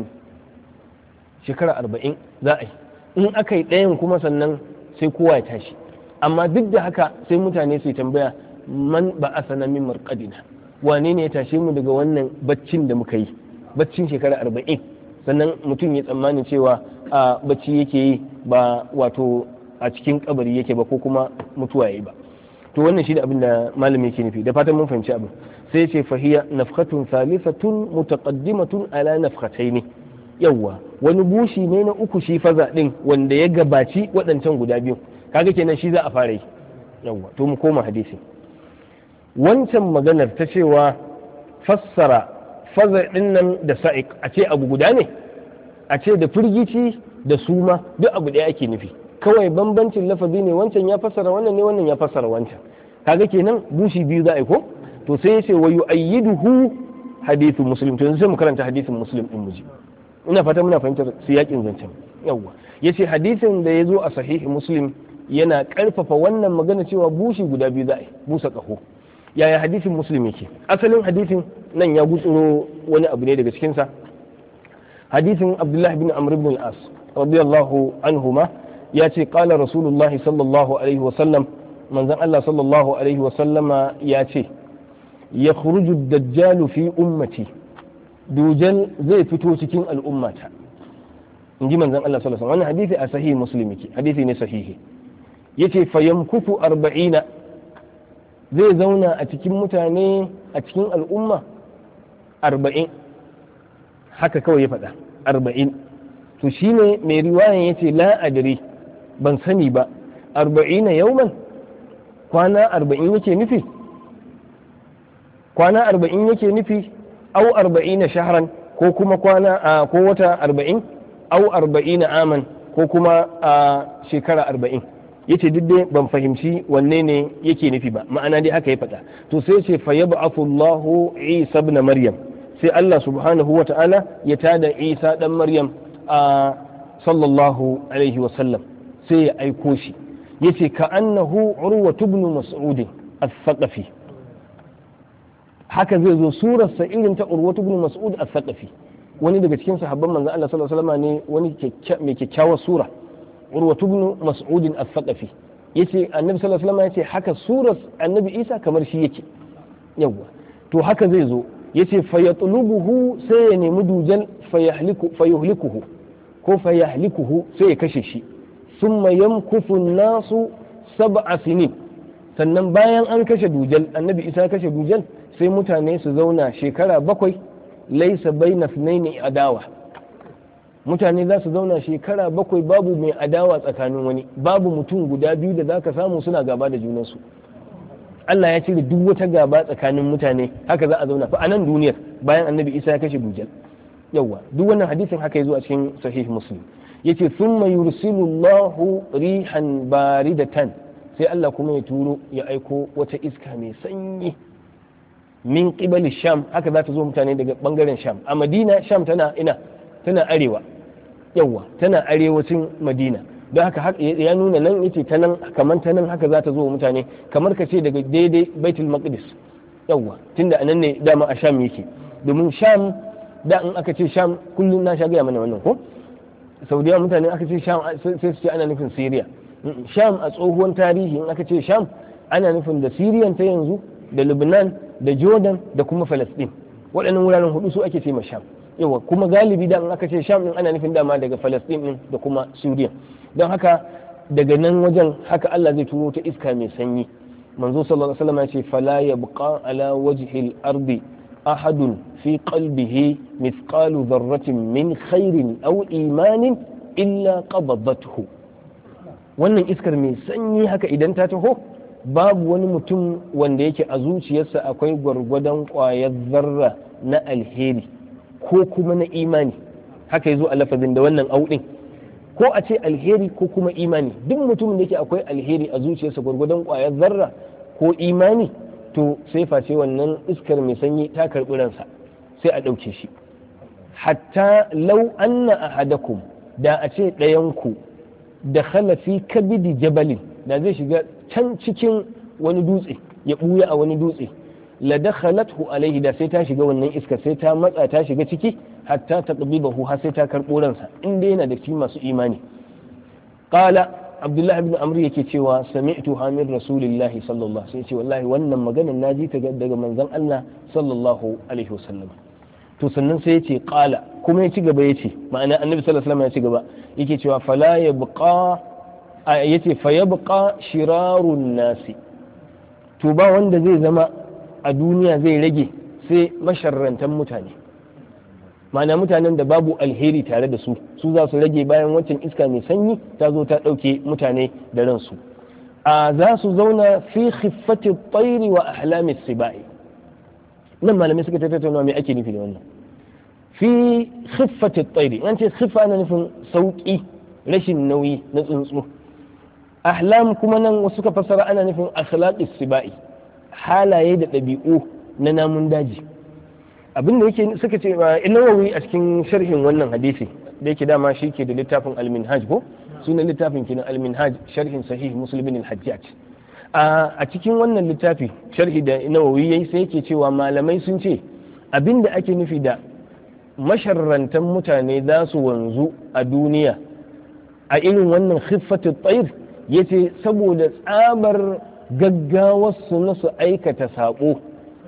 za a yi in aka yi ɗayan kuma sannan sai kowa ya tashi amma duk da haka sai mutane su tambaya man ba a sana min marqadina wane ne ya tashe mu daga wannan baccin da muka yi baccin shekara 40 sannan mutum ya tsammanin cewa a bacci yake yi ba wato a cikin kabari yake ba ko kuma mutuwa yayi ba to wannan shi da abin da malami yake nufi da fatan mun fahimci abin sai ya ce fahiya nafkhatun thalithatun mutaqaddimatun ala nafkhataini yawwa wani bushi ne na uku shi faza din wanda ya gabaci waɗancan guda biyu kaga kenan shi za a fara yi yawwa to mu koma hadisi wancan maganar ta cewa fassara faza din nan da sa'iq a ce abu guda ne a ce da firgici da suma duk abu ɗaya ake nufi kawai bambancin lafazi ne wancan ya fassara wannan ne wannan ya fassara wancan kaga kenan bushi biyu za a yi ko to sai ya ce wa yu'ayyiduhu hadithu muslim to yanzu sai mu karanta hadithin muslim din muji ina fata muna fahimtar siyakin zancen yawwa yace hadisin da ya zo a sahihi muslim yana karfafa wannan magana cewa bushi guda biyu za a yi busa kaho yaya hadisin muslim yake asalin hadisin nan ya gutsuro wani abu ne daga cikinsa hadisin abdullahi bin amr ibn al-as radiyallahu anhuma ya ce qala rasulullah sallallahu alaihi wa sallam manzon Allah sallallahu alaihi wa sallama ya ce yakhruju ad-dajjal fi ummati dujal zai fito cikin al'ummata inji manzon Allah sallallahu alaihi wa sallam wannan hadisi a sahihi muslim yake hadisi ne sahihi yace fayamkutu 40 zai zauna a cikin mutane a cikin al'umma 40 haka kawai ya faɗa 40 to shine mai riwayan yace la adri ban sani ba 40 yauman kwana 40 yake nufi kwana 40 yake nufi au 40 shahran ko kuma kwana ko wata 40 au 40 aman ko kuma shekara 40 yace duk dai ban fahimci wanne ne yake nufi ba ma'ana dai haka ya faɗa to sai ce fa yab'athu Allahu Isa ibn Maryam sai Allah subhanahu wa ta'ala ya tada Isa dan Maryam a sallallahu alaihi wa sallam sai ya aiko shi yace ka annahu Urwa ibn Mas'ud al-Thaqafi haka zai zo surar sa irin ta Urwa ibn Mas'ud al-Thaqafi wani daga cikin sahabban manzon Allah sallallahu alaihi wa sallam ne wani mai kyakkyawar sura urwatu ibn mas'ud al-thaqafi yace annabi sallallahu alaihi wasallam yace haka surar annabi Isa kamar shi yake yawa to haka zai zo yace fayatlubuhu sai ya nemi dujal fayuhlikuhu ko fayahlikuhu sai ya kashe shi thumma yamkufu an-nasu 7 sinin sannan bayan an kashe dujal annabi Isa ya kashe dujal sai mutane su zauna shekara 7 laysa bayna ithnaini adawa mutane za su zauna shekara 7 babu mai adawa tsakanin wani babu mutum guda biyu da zaka samu suna gaba da junansu Allah ya cire duk wata gaba tsakanin mutane, haka za a zauna fa a nan duniyar bayan annabi Isa ya kashe dujal. Yawwa, duk wannan hadisin haka yazo a cikin sahih Muslim. Yace thumma yursilu Allahu rihan baridatan, sai Allah kuma ya turo ya aiko wata iska mai sanyi min qibali Sham, haka za ta zo mutane daga bangaren Sham. A Madina Sham tana arewa. Yawwa, tana arewacin Madina. Don haka ya nuna nan yace ta nan, kamar ta nan haka za ta zo mutane, kamar ka ce daga daidai Baitul Maqdis. Yawwa, tunda anan ne dama a Sham yake. Domin Sham da in aka ce Sham, kullum na sha gaya mana wannan ko? Saudiya mutane aka ce Sham sai su ce ana nufin Syria. Sham a tsohuwar tarihi in aka ce Sham ana nufin da Syrian ta yanzu, da Lebanon, da Jordan, da kuma Palestine. Waɗannan wuraren hudu su ake ce ma Sham. Yawa, kuma galibi da in aka ce Sham din ana nufin dama daga Palestine din da kuma Syria. Don haka daga nan wajen haka Allah zai turo ta iska mai sanyi. Manzo sallallahu alaihi wasallam ya ce fala yabqa ala wajhi al-ardi ahadun fi qalbihi mithqalu dharratin min khairin aw imanin illa qabadathu. Wannan iskar mai sanyi haka idan ta taho, babu wani mutum wanda yake a zuciyarsa akwai gwargwadon ƙwayar zarra na alheri ko kuma na imani. Haka yazo a lafazin da wannan auɗin, ko a ce alheri ko kuma imani. Duk mutumin da yake akwai alheri a zuciyarsa gwargwadon ƙwayar zarra ko imani, to sai face wannan iskar mai sanyi ta karɓi ransa, sai a ɗauke shi. Hatta lau anna ahadakum, da a ce ɗayanku da khalafi kabidi jabalin, da zai shiga can cikin wani dutse, ya ɓuya a wani dutse, la dakhalathu alaihi, da sai ta shiga wannan iska, sai ta matsa ta shiga ciki, hatta taqbidahu, har sai ta karɓo ransa, inda yana da cikin masu imani. Qala Abdullahi ibn Amr yake cewa sami'tu hamid rasulillahi sallallahu alaihi wasallam, wallahi wannan maganar naji ta daga manzon Allah sallallahu alaihi wasallam. To sannan sai yace qala, kuma ya ci gaba yace, ma'ana annabi sallallahu alaihi wasallam ya ci gaba yake cewa fala yabqa, yace fa yabqa shirarun nasi, to ba wanda zai zama a duniya zai rage sai masharrantan mutane, ma'ana mutanen da babu alheri tare da su za su rage bayan wancan iska mai sanyi ta zo ta ɗauke mutane da ransu. Za su zauna fi khiffati tsairi wa ahlami sibai. Nan malamai suka tattauna me ake nufi da wannan. Fi khiffati tsairi, an ce khiffa ana nufin sauki, rashin nauyi na tsuntsu. Ahlam kuma nan wasu suka fassara ana nufin akhlaqis sibai, halaye da ɗabi'u na namun daji. Abinda yake suka ce Nawawi a cikin sharhin wannan hadisi, da yake dama shi ke da littafin al-Minhaj ko sunan littafin kenan al-Minhaj sharhin sahih Muslim bin al-Hajjaj. A cikin wannan littafi sharhi da Nawawi yayi sai yake cewa malamai sun ce abinda ake nufi da masharrantan mutane za su wanzu a duniya a irin wannan khiffatu tayr, yace saboda tsabar gaggawar su na su aikata sabo,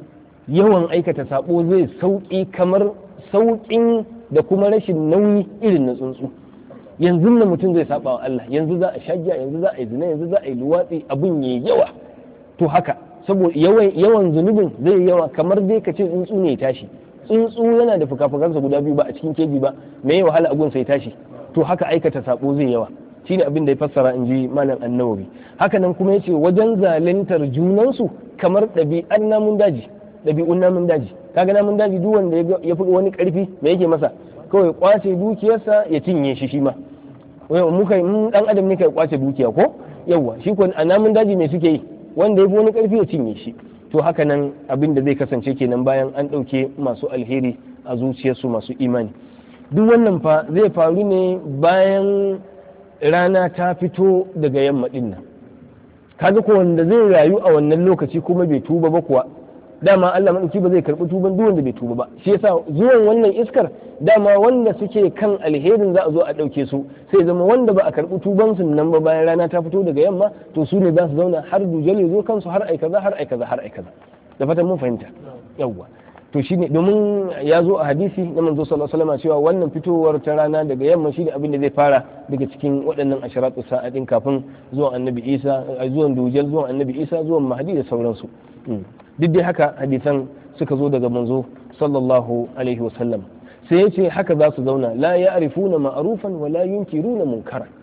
yawan aikata sabo zai sauki kamar saukin da kuma rashin nauyi irin na tsuntsu. Yanzu na mutum zai saba wa Allah, yanzu za a shagiya, yanzu za a yi zina, yanzu za a yi luwatsi, abun yayi yawa. To haka saboda yawan zunubin zai yawa, kamar dai ka ce tsuntsu ne ya tashi. Tsuntsu yana da fuka-fukansa guda biyu ba a cikin keji ba, me ya wahala agun sai tashi. To haka aikata sabo zai yawa. Shine abin da ya fassara in ji Malam An-Nawawi. Haka nan kuma yace wajen zaluntar junansu kamar ɗabi'ar namun daji. Ɗabi'un namun daji, kaga namun daji duk wanda ya fi wani ƙarfi me yake masa, kawai kwace dukiyarsa ya cinye shi ma. Mu kai dan adam ne kai kwace dukiya ko yawa, shi ko a namun daji me suke yi, wanda ya fi wani ƙarfi ya cinye shi. To haka nan abin da zai kasance kenan bayan an ɗauke masu alheri a zuciyarsu masu imani. Duk wannan fa zai faru ne bayan rana ta fito daga yamma din nan. Kaga ko wanda zai rayu a wannan lokaci kuma bai tuba ba kuwa, dama Allah madauki ba zai karbi tuban duk wanda bai tuba ba. Shi yasa zuwan wannan iskar, dama wanda suke kan alherin za a zo a dauke su, sai zama wanda ba a karbi tuban su nan ba bayan rana ta fito daga yamma, to su ne za su zauna har dujal ya zo kansu, har ai kaza har ai kaza har ai kaza. Da fatan mun fahimta. Yawwa, to shine domin ya zo a hadisi na manzo sallallahu alaihi wasallam cewa wannan fitowar ta rana daga yamma shine abin da zai fara daga cikin waɗannan asharatu sa'adin kafin zuwan annabi Isa, zuwan dujal, zuwan annabi Isa, zuwan mahdi da sauransu. Duk dai haka hadisan suka zo daga manzo sallallahu alaihi wasallam. Sai yace haka za su zauna, la ya'rifuna ma'rufan wa la yunkiruna munkara,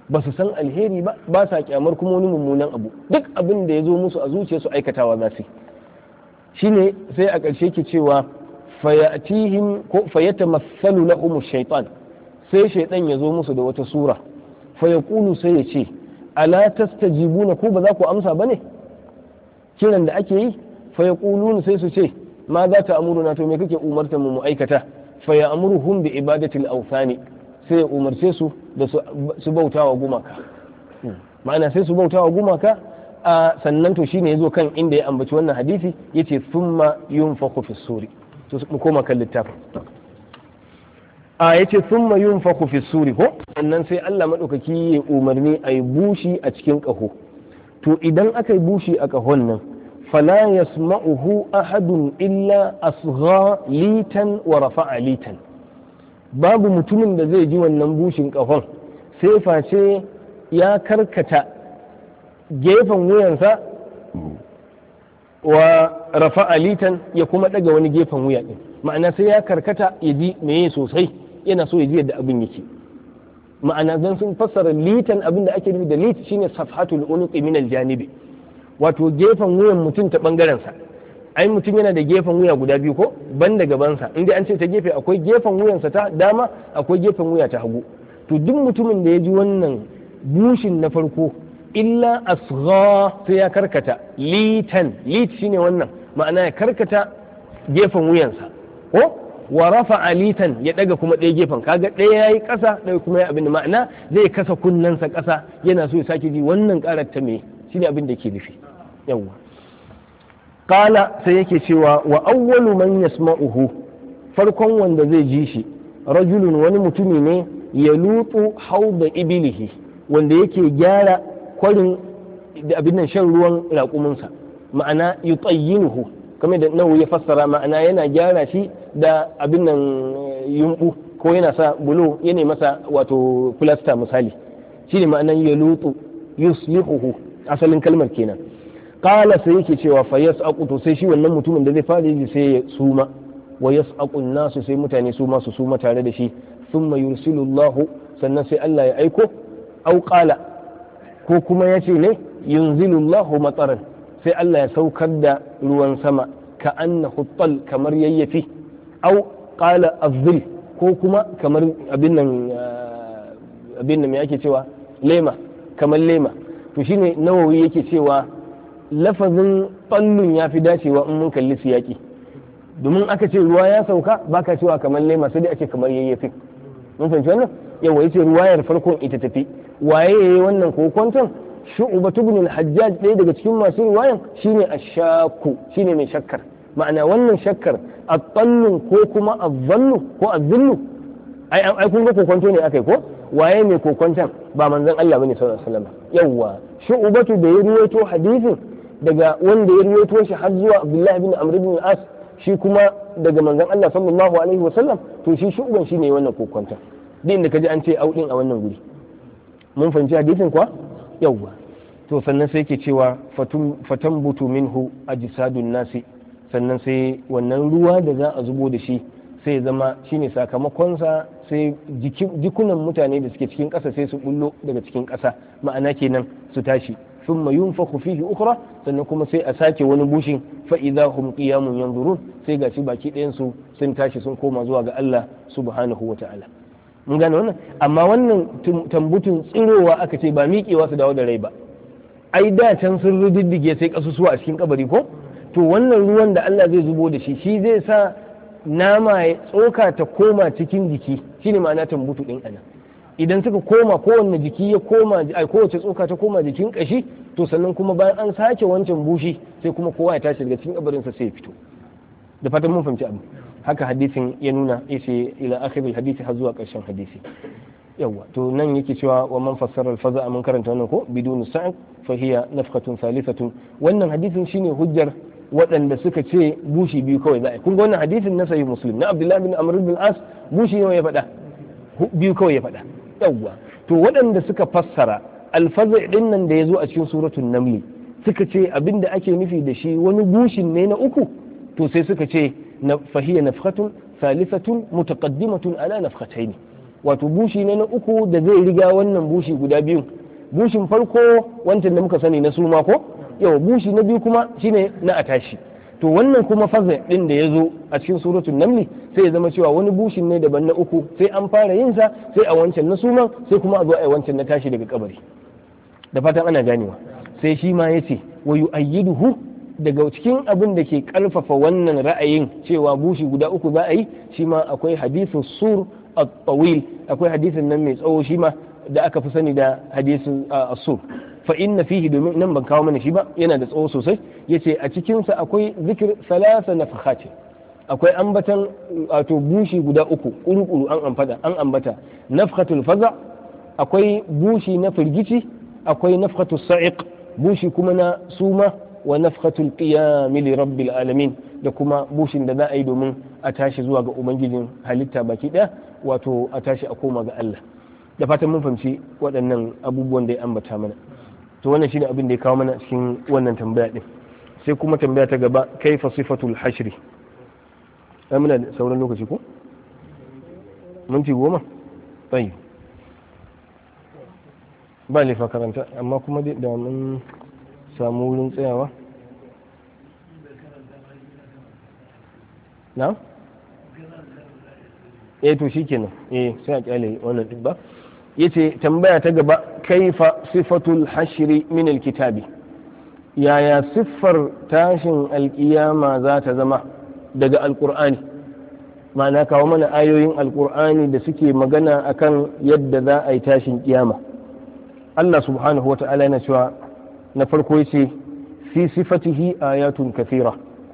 ba su san alheri ba, ba sa kyamar kuma wani mummunan abu, duk abin da ya zo musu a zuciya su aikatawa za su. Shine sai a ƙarshe ke cewa fayatihim ko fayatamassalu lahum shaytan, sai shaytan ya zo musu da wata sura, fayaqulu sai ya ce ala tastajibuna, ko ba za ku amsa bane kiran da ake yi? Fayaqulun, sai su ce ma za ta amuruna, to me kake umarta mu aikata? Fayamuruhum bi ibadatil awthani, sai ya umarce su da su bautawa gumaka, ma'ana sai su bautawa gumaka. Sannan to shine yazo kan inda ya ambaci wannan hadisi yace thumma yunfakhu fi suri. To mu koma kan littafin, yace thumma yunfakhu fi suri, ko sannan sai Allah madaukaki ya umarni ayi bushi a cikin kaho. To idan aka yi bushi a kahon nan, fala yasma'uhu ahadun illa asgha litan wa rafa'a litan, babu mutumin da zai ji wannan bushin kahon sai face ya karkata gefen wuyansa wa rafa'a litan, ya kuma daga wani gefen wuya din, ma'ana sai ya karkata ya ji meye sosai, yana so ya ji yadda abin yake. Ma'ana zan sun fassara litan, abin da ake nufi da lit shine safhatul unuqi min aljanibi, wato gefen wuyan mutum ta bangaren sa. Ai mutum yana da gefen wuya guda biyu ko ban da gabansa, inda an ce ta gefe akwai gefen wuyansa ta dama, akwai gefen wuya ta hagu. To duk mutumin da ya ji wannan bushin na farko, illa asgha, sai ya karkata litan, lit shine wannan, ma'ana ya karkata gefen wuyansa, ko wa rafa'a litan, ya daga kuma ɗaya gefen, kaga ɗaya yayi ƙasa ɗaya kuma ya abin da, ma'ana zai kasa kunnensa ƙasa, yana so ya sake ji wannan ƙarar ta me, shine abin da ke nufi. Yawwa, qala sai yake cewa wa awwalu man yasma'uhu, farkon wanda zai ji shi, rajulun, wani mutumi ne, ya lutu hauda ibilihi, wanda yake gyara kwarin da abin nan shan ruwan raƙuminsa, ma'ana yutayyinuhu, kamar da Nawawi ya fassara, ma'ana yana gyara shi da abin nan yumbu, ko yana sa bulo, yana masa wato plaster misali, shine ma'anan ya lutu yuslihuhu, asalin kalmar kenan. Qala sai yake cewa fa yas'aqu, to sai shi wannan mutumin da zai fara yi sai ya suma, wa yas'aqu nasu, sai mutane su ma su suma tare da shi. Thumma yursilu Allah, sannan sai Allah ya aiko, au qala, ko kuma yace ne yunzilu Allah mataran, sai Allah ya saukar da ruwan sama, ka annahu tal, kamar yayyafi, au qala azzil, ko kuma kamar abin nan me ake cewa lema, kamar lema. To shine Nawawi yake cewa lafazin tsallun ya fi dacewa in mun kalli siyaki, domin aka ce ruwa ya sauka baka cewa kamar lema, sai dai ake kamar yayyafi. Mun fahimci wannan? Yawa, yace ruwayar farkon ita tafi. Waye yayi wannan kokonton? Shu'bah ibn al-Hajjaj, ɗaya daga cikin masu ruwayan, shine ash-shakku, shine mai shakkar. Ma'ana wannan shakkar at-tallun ko kuma az-zallu ko az-zillu, ai kun ga kokonto ne akai ko? Waye mai kokonton? Ba manzon Allah bane sallallahu alaihi wasallam. Yawa, Shu'batu da ya ruwaito hadisin daga wanda ya ruwaito shi har zuwa Abdullah ibn Amr ibn al-As, shi kuma daga manzon Allah sallallahu alaihi wasallam, to shi Shu'ban shine wannan kokonton. Din da kaji an ce audin a wannan guri. Mun fahimci hadisin kuwa? Yawa. To sannan sai yake cewa fatambutu minhu ajsadun nasi, sannan sai wannan ruwa da za a zubo da shi sai ya zama shine sakamakonsa, sai jikunan mutane da suke cikin ƙasa sai su bullo daga cikin ƙasa, ma'ana kenan su tashi. thumma yunfakhu fihi ukhra, sannan kuma sai a sake wani bushin, fa idza hum qiyamun yanzurun, sai gashi baki ɗayan su sun tashi sun koma zuwa ga Allah subhanahu wata'ala. mun gane wannan, amma wannan tambutun tsirowa aka ce ba miƙewa su dawo da rai ba. Ai da can sun riddige sai kasusuwa a cikin kabari ko, to wannan ruwan da Allah zai zubo da shi zai sa nama ya tsoka ta koma cikin jiki, shine ma'ana tambutu din anan. Idan suka koma, kowanne jiki ya koma, kowace tsoka ta koma jikin kashi, to sannan kuma bayan an sake wancan bushi sai kuma kowa ya tashi daga cikin kabarinsa sai ya fito. Da fatan mun fahimci abu. Haka hadisin ya nuna, yace ila akhiril hadisi, har zuwa ƙarshen hadisi. yawa to nan yake cewa wa man fassara al-faza, mun karanta wannan ko bidun sa'd fa hiya nafkhatun thalithatun. Wannan hadisin shine hujjar waɗanda suka ce bushi biyu kawai za a yi. Kun ga wannan hadisin na sahih Muslim na Abdullah bin Amr bin As, bushi ne ya faɗa, biyu kawai ya faɗa. Yawa to waɗanda suka fassara al-faza din nan da yazo a cikin suratul Naml, suka ce abinda ake nufi da shi wani bushin ne na uku, to sai suka ce fa hiya nafkhatun thalithatun mutaqaddimatun ala nafkhatayn. wato bushi ne na uku da zai riga wannan bushi guda biyu. Bushin farko wancan da muka sani na suma ko yau, bushi na biyu kuma shine na a tashi. To wannan kuma faza din da ya zo a cikin suratul namli sai ya zama cewa wani bushin ne daban na uku, sai an fara yin sa sai a wancan na suman sai kuma a zo a yi wancan na tashi daga kabari. Da fatan ana ganewa. Sai shi ma yace wa yu'ayyiduhu, daga cikin abin da ke karfafa wannan ra'ayin cewa bushi guda uku za a yi, shi ma akwai hadithu sur at-tawil, akwai hadisin nan mai tsawo shi ma da aka fi sani da hadisin as-sur. Fa inna fihi, domin nan ban kawo mana shi ba, yana da tsawo sosai. Yace a cikin sa akwai zikir salasa nafakhat, akwai ambatan wato bushi guda uku kurukuru an ambata nafkhatul faza, akwai bushi na firgici, akwai nafkhatus sa'iq, bushi kuma na suma, wa nafkhatul qiyam li rabbil alamin, da kuma bushin da za a yi domin a tashi zuwa ga ubangijin halitta baki daya, wato a tashi a koma ga Allah. Da fatan mun fahimci waɗannan abubuwan da ya ambata mana. To wannan shine abin da ya kawo mana cikin wannan tambaya din. Sai kuma tambaya ta gaba, kaifa sifatul hashri. Ai muna da sauran lokaci ko? Minti 10? Tayi. Ba ne fa karanta, amma kuma da mun samu wurin tsayawa. Na? To shikenan. Sai a kyale wannan din ba. Yace tambaya ta gaba, kaifa sifatul hashri min alkitabi, yaya siffar tashin alkiyama za ta zama daga alkur'ani. Ma'ana kawo mana ayoyin alkur'ani da suke magana akan yadda za a yi tashin kiyama. Allah subhanahu wata'ala yana cewa, na farko yace fi sifatihi ayatun kathira,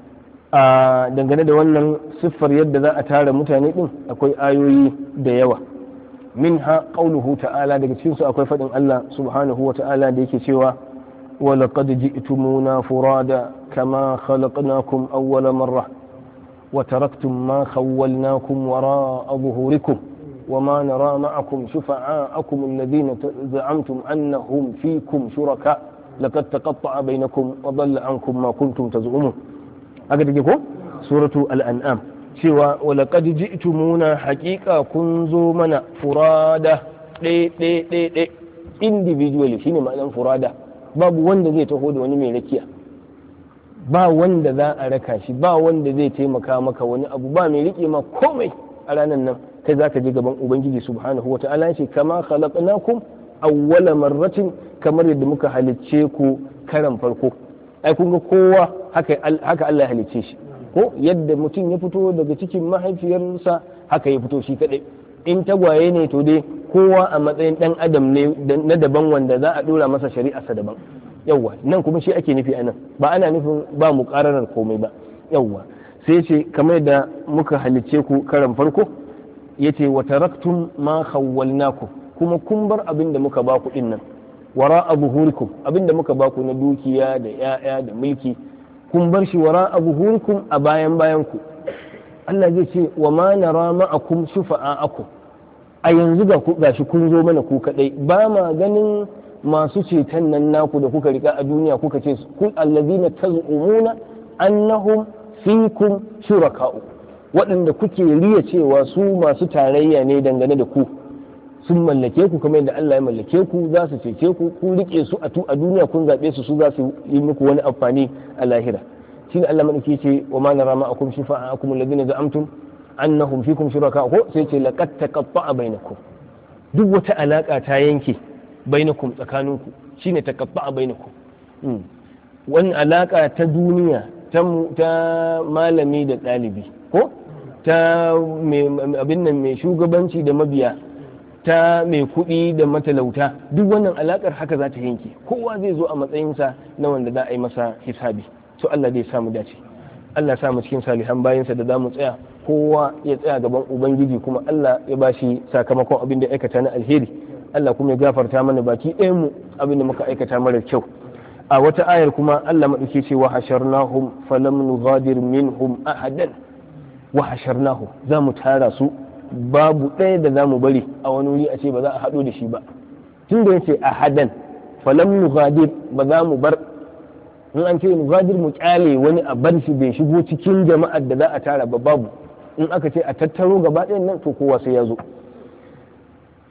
a dangane da wannan siffar yadda za a tara mutane din akwai ayoyi da yawa. Minha qawluhu ta'ala, daga cikin su akwai fadin Allah subhanahu wata'ala da yake cewa, wa laqad ji'tumuna furada kama khalaqnakum awwala marra wa taraktum ma khawwalnakum wara'a zuhurikum وما نرى معكم شفعاءكم الذين زعمتم أنهم فيكم شركاء لقد تقطع بينكم وضل عنكم ما كنتم تزعمون. هكذا تجيكم سورة الأنعام cewa walaqad ji'tumuna haqiqa kun zo mana furada ɗaya individually, shine ma'anar furada. Babu wanda zai taho da wani mai rakiya, ba wanda za a raka shi, ba wanda zai taimaka maka wani abu, ba mai rike ma komai a ranar nan. Kai zaka je gaban ubangiji subhanahu wata'ala, yace kama khalaqnakum awwala marratin, kamar yadda muka halicce ku karan farko. Ai kun ga kowa haka Allah ya halicce shi, ko yadda mutum ya fito daga cikin mahaifiyarsa haka ya fito shi kadai. In tagwaye ne to dai kowa a matsayin dan adam ne na daban, wanda za a dora masa shari'arsa daban. Yawwa, nan kuma shi ake nufi anan, ba ana nufin ba mu kararar komai ba. Yawwa, sai ce kamar da muka halicce ku karan farko, yace wa taraktum ma khawwalnakum, kuma kun bar abin da muka baku din nan, wara abuhurikum, abin da muka baku na dukiya da yaya da mulki, kun bar shi wara abuhurikum a bayan ku. Allah zai ce wa ma nara ma'akum shufa'akum, a yanzu ga shi kun zo mana ku kadai, ba ma ganin masu ceton nan naku da kuka rika a duniya, kuka ce kul allazina tazumuna annahum fikum shuraka'u, waɗanda kuke riya cewa su masu tarayya ne dangane da ku, sun mallake ku kamar yadda Allah ya mallake ku, za su cece ku, kun rike su a duniya, kun zaɓe su za su yi muku wani amfani a lahira. shi ne Allah madauki ce wa ma nara ma'akum shufa'akum alladhina za'amtum annahum fikum shuraka, ko sai ce laqad taqatta'a bainakum, duk wata alaka ta yanke bainakum tsakaninku, shine taqatta'a bainakum. Wani alaka ta duniya ta malami da ɗalibi, ko ta abin nan mai shugabanci da mabiya, ta mai kuɗi da matalauta, duk wannan alakar haka za ta yanke, kowa zai zo a matsayinsa na wanda za a yi masa hisabi. To Allah zai samu dace, Allah samu cikin salihan bayansa da za mu tsaya, kowa ya tsaya gaban ubangiji, kuma Allah ya bashi sakamakon abin da aikata na alheri, Allah kuma ya gafarta mana baki ɗayan mu abin da muka aikata mara kyau. A wata ayar kuma Allah maɗauki ce wa hasharnahum falam nughadir minhum ahadan, wa hasharnahum, za mu tara su babu ɗaya da za mu bari a wani wuri a ce ba za a haɗo da shi ba. Tun da yace ahadan falam nughadir, ba za mu bar, in an ce nughadir mu kyale wani a bar shi bai shigo cikin jama'ar da za a tara ba, babu. In aka ce a tattaro gaba ɗayan nan to kowa sai ya zo.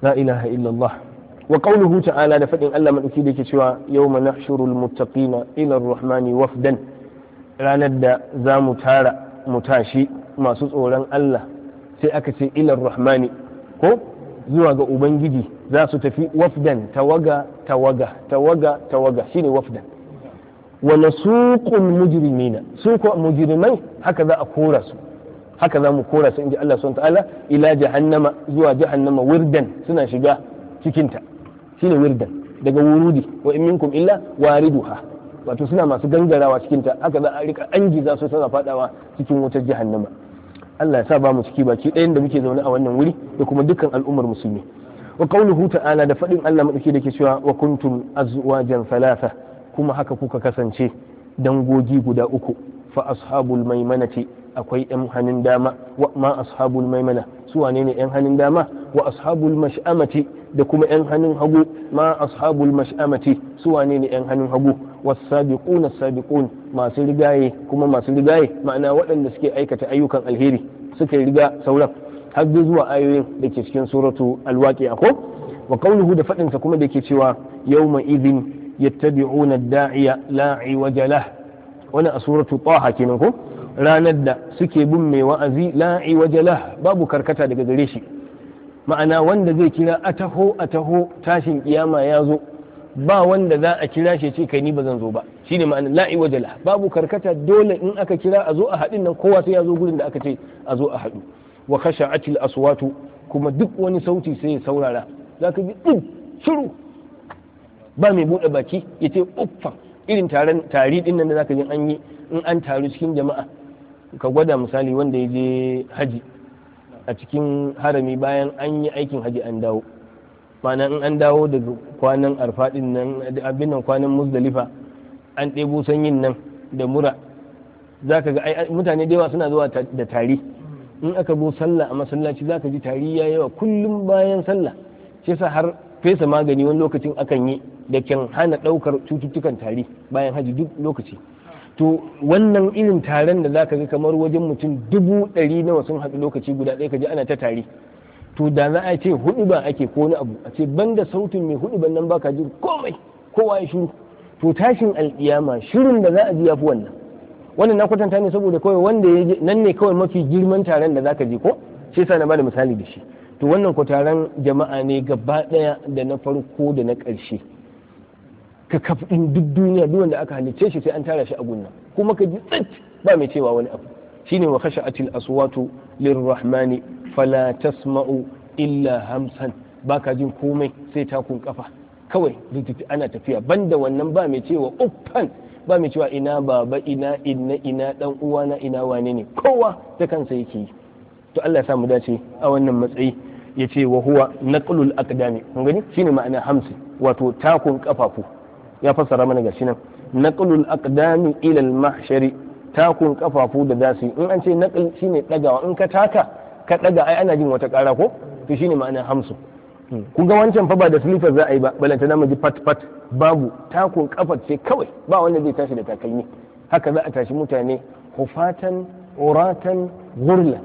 la ilaha illallah. wa qawluhu ta'ala da fadin Allah madauki da yake cewa yawma nahshurul muttaqina ila ar-rahmani wafdan, ranar da za mu tara mu tashi masu tsoron Allah sai aka ce ila ar-rahmani ko zuwa ga ubangiji za su tafi wafdan tawaga shine wafdan. wa nasuqul mujrimina, su ko mujrimai haka za a kora su, haka za mu kora su inji Allah subhanahu wa ta'ala ila jahannama, zuwa jahannama wirdan, suna shiga cikinta shine wirdan daga wurudi, wa in minkum illa wariduha, wato suna masu gangarawa cikinta, haka za a rika angiza su suna fadawa cikin wutar jahannama. Allah ya sa ba mu ciki baki ɗayan da muke zaune a wannan wuri da kuma dukkan al'ummar musulmi. wa qawluhu ta'ala da fadin Allah madauki da ke cewa wa kuntum azwajan thalatha, kuma haka kuka kasance dangogi guda uku. fa ashabul maimanati, akwai yan hannun dama. wa ma ashabul maimana, su wane ne yan hannun dama? wa ashabul mash'amati, da kuma yan hannun hagu. ma ashabul mash'amati, su wane ne yan hannun hagu? was-sabiquna as-sabiqun, masu rigaye kuma masu rigaye, ma'ana waɗanda suke aikata ayyukan alheri suka riga sauran, har zuwa ayoyin da ke cikin suratu al-waqi'a ko. wa qawluhu da fadin sa kuma da ke cewa yawma idhin yattabi'una ad-da'iya la iwaja lahu, wani a suratu taha kenan ko, ranar da suke bin mai wa'azi la iwaja lahu, babu karkata daga gare shi, ma'ana wanda zai kira a taho tashin kiyama ya zo, ba wanda za a kira shi ce kai ni ba zan zo ba, shine ma'ana la iwaja lahu, babu karkata, dole in aka kira a zo a haɗin nan kowa sai ya zo gurin da aka ce a zo a haɗu. wa khasha'atil aswatu, kuma duk wani sauti sai ya saurara, zaka ji shiru, ba mai buɗe baki ya ce uffa, irin tari din nan da zaka ji an yi in an taru cikin jama'a. ka gwada misali wanda ya je haji a cikin harami bayan an yi aikin haji an dawo, ma'ana in an dawo daga kwanan arfaɗin nan abin nan kwanan muzdalifa an ɗebo sanyin nan da mura, zaka ga mutane da yawa suna zuwa da tari. in aka zo sallah a masallaci zaka ji tari ya yawa kullum bayan sallah, shi yasa har fesa magani wani lokacin akan yi da kan hana ɗaukar cututtukan tari bayan haji duk lokaci. to wannan irin taron da zaka ga kamar wajen mutum 100,000 nawa sun haɗu lokaci guda ɗaya ka ji ana ta tari, to da za a ce hudu ba ake ko wani abu a ce banda sautin mai hudu ban nan baka ji komai, kowa ya shiru, to tashin alƙiyama shirin da za a ji yafi wannan na kwatanta ne saboda kawai wanda ya je nan ne kawai mafi girman taron da zaka ji ko, shi yasa na bada misali da shi. to wannan ko taron jama'a ne gaba daya da na farko da na ƙarshe, ka kafin duk duniya duk wanda aka halicce shi sai an tara shi a gunna, kuma ka ji tsit ba mai cewa wani abu. shine wa khasha'atil aswatu lirrahmani fala tasma'u illa hamsan, baka jin komai sai takun kafa kawai ana tafiya, banda wannan ba mai cewa uffan, ba mai cewa ina baba ina inna ina dan uwana ina wane ne, kowa ta kansa yake yi. to Allah ya samu dace a wannan matsayi. yace wa huwa naqlul aqdami, kun gani shine ma'ana hamsi, wato takun kafafu. ya fassara mana gashi nan naqlul aqdami ila al mahshari, takun kafafu da zasu, in an ce naql shine dagawa, in ka taka ka daga ai ana jin wata kara ko, to shine ma'ana hamsu. kun ga wancan fa ba da silifar za a yi ba, balanta na ji fat babu, takun kafar ce kawai, ba wanda zai tashi da takalmi. haka za a tashi mutane hufatan uratan gurla,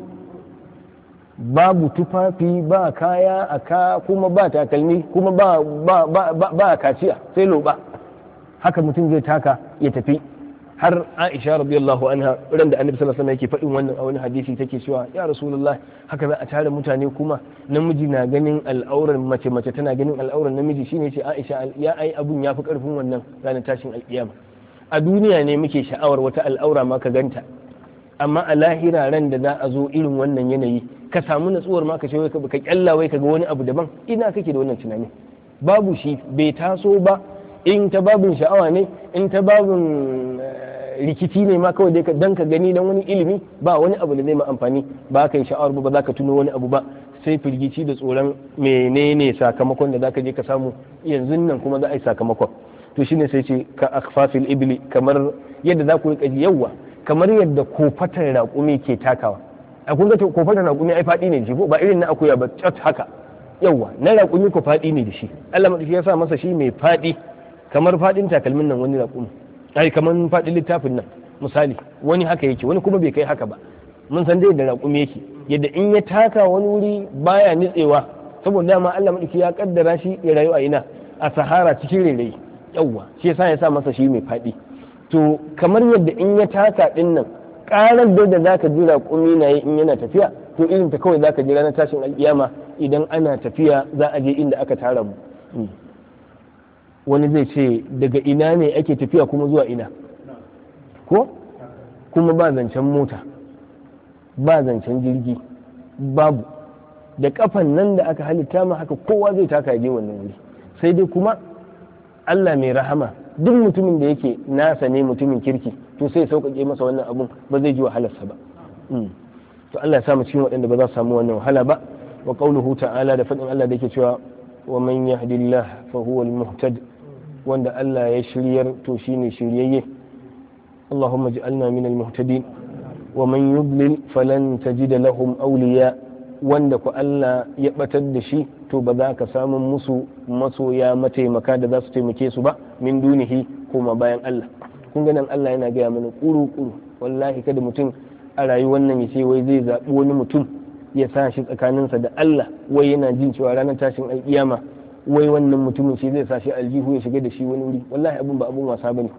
babu tufafi ba kaya a ka, kuma ba takalmi, kuma ba kaciya sai loba, haka mutum zai taka ya tafi. har Aisha radiyallahu anha ran da Annabi sallallahu alaihi wasallam yake faɗin wannan a wani hadisi take cewa ya Rasulullah, haka za a tare mutane kuma namiji na ganin al'auran mace, mace tana ganin al'auran namiji, shine ce Aisha ya ai abun yafi karfin wannan ranar tashin alkiyama. a duniya ne muke sha'awar wata al'aura ma ka ganta, amma a lahira ran da za a zo irin wannan yanayi ka samu natsuwar ma ka ce wai ka kyalla wai ka ga wani abu daban, ina kake da wannan tunani? babu shi, bai taso ba. in ta babin sha'awa ne, in ta babin rikici ne ma kawai dan ka gani dan wani ilimi, ba wani abu da zai ma amfani, ba ka yi sha'awar ba za ka tuno wani abu ba, sai firgici da tsoron menene sakamakon da za ka je ka samu yanzu nan kuma za a yi sakamakon. to shine sai ce ka akfafil ibli, kamar yadda za ku rika ji yawa, kamar yadda kofatar raƙumi ke takawa. a kun ga kofatar raƙumi ai faɗi ne da shi ko, ba irin na akuya ba cat haka, yawa na raƙumi ko faɗi ne da shi. Allah madauki ya sa masa shi mai faɗi, kamar faɗin takalmin nan wani raƙumi, ai kamar faɗin littafin nan misali, wani haka yake, wani kuma bai kai haka ba. mun san dai da raƙumi yake, yadda in ya taka wani wuri baya nitsewa, saboda dama Allah madauki ya kaddara shi ya rayu a ina a sahara cikin rairayi yawwa shi yasa ya sa masa shi mai faɗi. To kamar yadda in ya taka din nan karar da zaka jira kumi na in yana tafiya to irin ta kawai zaka jira na tashin alkiyama idan ana tafiya za a je inda aka tara mu. Wani zai ce daga ina ne ake tafiya kuma zuwa ina ko kuma ba zancen mota ba zancen jirgi babu, da kafan nan da aka halitta ma haka kowa zai taka je wannan wuri. Sai dai kuma Allah mai rahama duk mutumin da yake nasa ne mutumin kirki to sai sauƙaƙe masa wannan abun ba zai ji wahalarsa ba. To Allah ya samu cikin waɗanda ba za su samu wannan wahala ba. Wa qauluhu ta'ala, da faɗin Allah da yake cewa wa man yahdillah fa huwa al-muhtad, wanda Allah ya shiryar to shine shiryayye. Allahumma ij'alna min al-muhtadin wa man yudlil falan tajida lahum awliya, wanda ku Allah ya batar da shi to ba za ka samu musu masoya mataimaka da za su taimake su ba min dunihi kuma bayan Allah. Kun ga nan Allah yana gaya mana kuru wallahi kada mutum a rayuwar nan ya ce wai zai zaɓi wani mutum ya sa shi tsakaninsa da Allah, wai yana jin cewa ranar tashin alƙiyama wai wannan mutumin shi zai sa shi aljihu ya shiga da shi wani wuri. Wallahi abun ba abun wasa bane.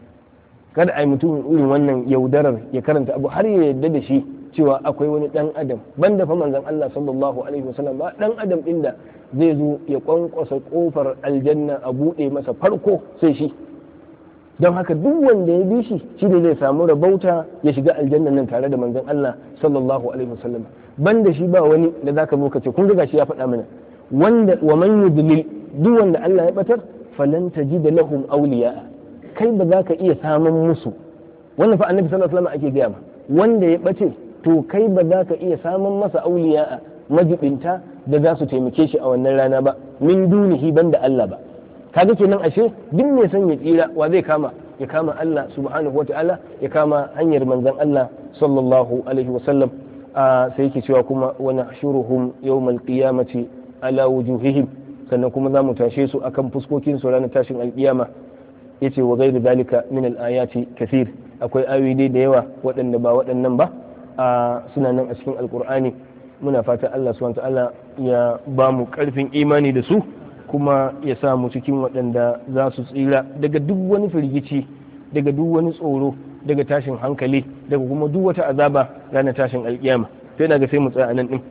Kada ai mutumin irin wannan yaudarar ya karanta abu har ya yadda da shi cewa akwai wani dan adam banda fa manzon Allah sallallahu alaihi wasallam ba dan adam din da zai zo ya kwankwasa kofar aljanna a bude masa farko sai shi. Don haka duk wanda ya bi shi shi ne zai samu rabauta ya shiga aljanna nan tare da manzon Allah sallallahu alaihi wasallam. Banda shi ba wani da zaka zo ka ce kun ga shi ya faɗa mana wanda wa man yudlil, duk wanda Allah ya batar falan tajida lahum awliya, kai ba za ka iya samun musu. Wannan fa annabi sallallahu alaihi wasallam ake gaya ma wanda ya bace to kai ba za ka iya samun masa auliya majibinta da za su taimake shi a wannan rana ba min dunihi banda Allah ba. Kaga kenan ashe duk mai son ya tsira wa zai kama? Ya kama Allah subhanahu wata'ala, ya kama hanyar manzon Allah sallallahu alaihi wasallam. Sai yake cewa kuma wa nahshuruhum yawmal qiyamati ala wujuhihim, sannan kuma za mu tashe su akan fuskokin su ranar tashin alkiyama. Yace wa ghairu zalika min al-ayati kathir, akwai ayoyi da yawa waɗanda ba waɗannan ba suna nan a cikin alkur'ani. Muna fata Allah subhanahu ta'ala ya ba mu karfin imani da su, kuma ya sa mu cikin waɗanda za su tsira daga duk wani firgici, daga duk wani tsoro, daga tashin hankali, daga kuma duk wata azaba ranar tashin alkiyama. Sai daga sai mu tsaya a nan din.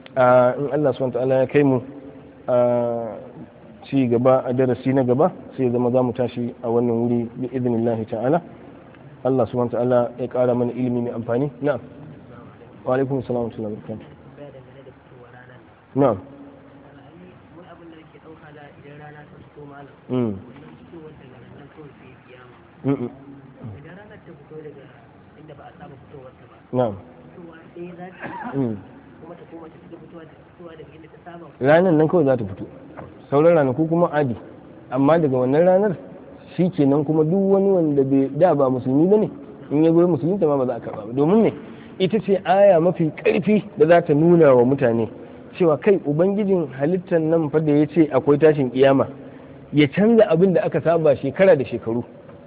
In Allah subhanahu ta'ala ya kai mu ci gaba a darasi na gaba sai ya zama za mu tashi a wannan wuri bi idnillahi ta'ala. Allah subhanahu ta'ala ya kara mana ilimi mai amfani. Na'am. Wa alaikum assalam wa rahmatullahi wa barakatuh. Na'am. Wani abin da ke ɗauka da idan rana ta fito malam. Wannan fitowar daga nan kawai sai kiyama. Idan rana ta fito daga inda ba a saba fitowar ta ba. Na'am. Fitowa ɗaya za ta kuma ta koma ta fitowa daga inda ta saba. Ranar nan kawai za ta fito. Sauran ranaku kuma adi. Amma daga wannan ranar shi kenan kuma duk wani wanda bai da ba musulmi ba ne in ya goyi musulunta ma ba za a karɓa ba. Domin ne ita ce aya mafi ƙarfi da za ta nuna wa mutane cewa kai ubangijin halittar nan fa da ya ce akwai tashin kiyama ya canza abin da aka saba shekara da shekaru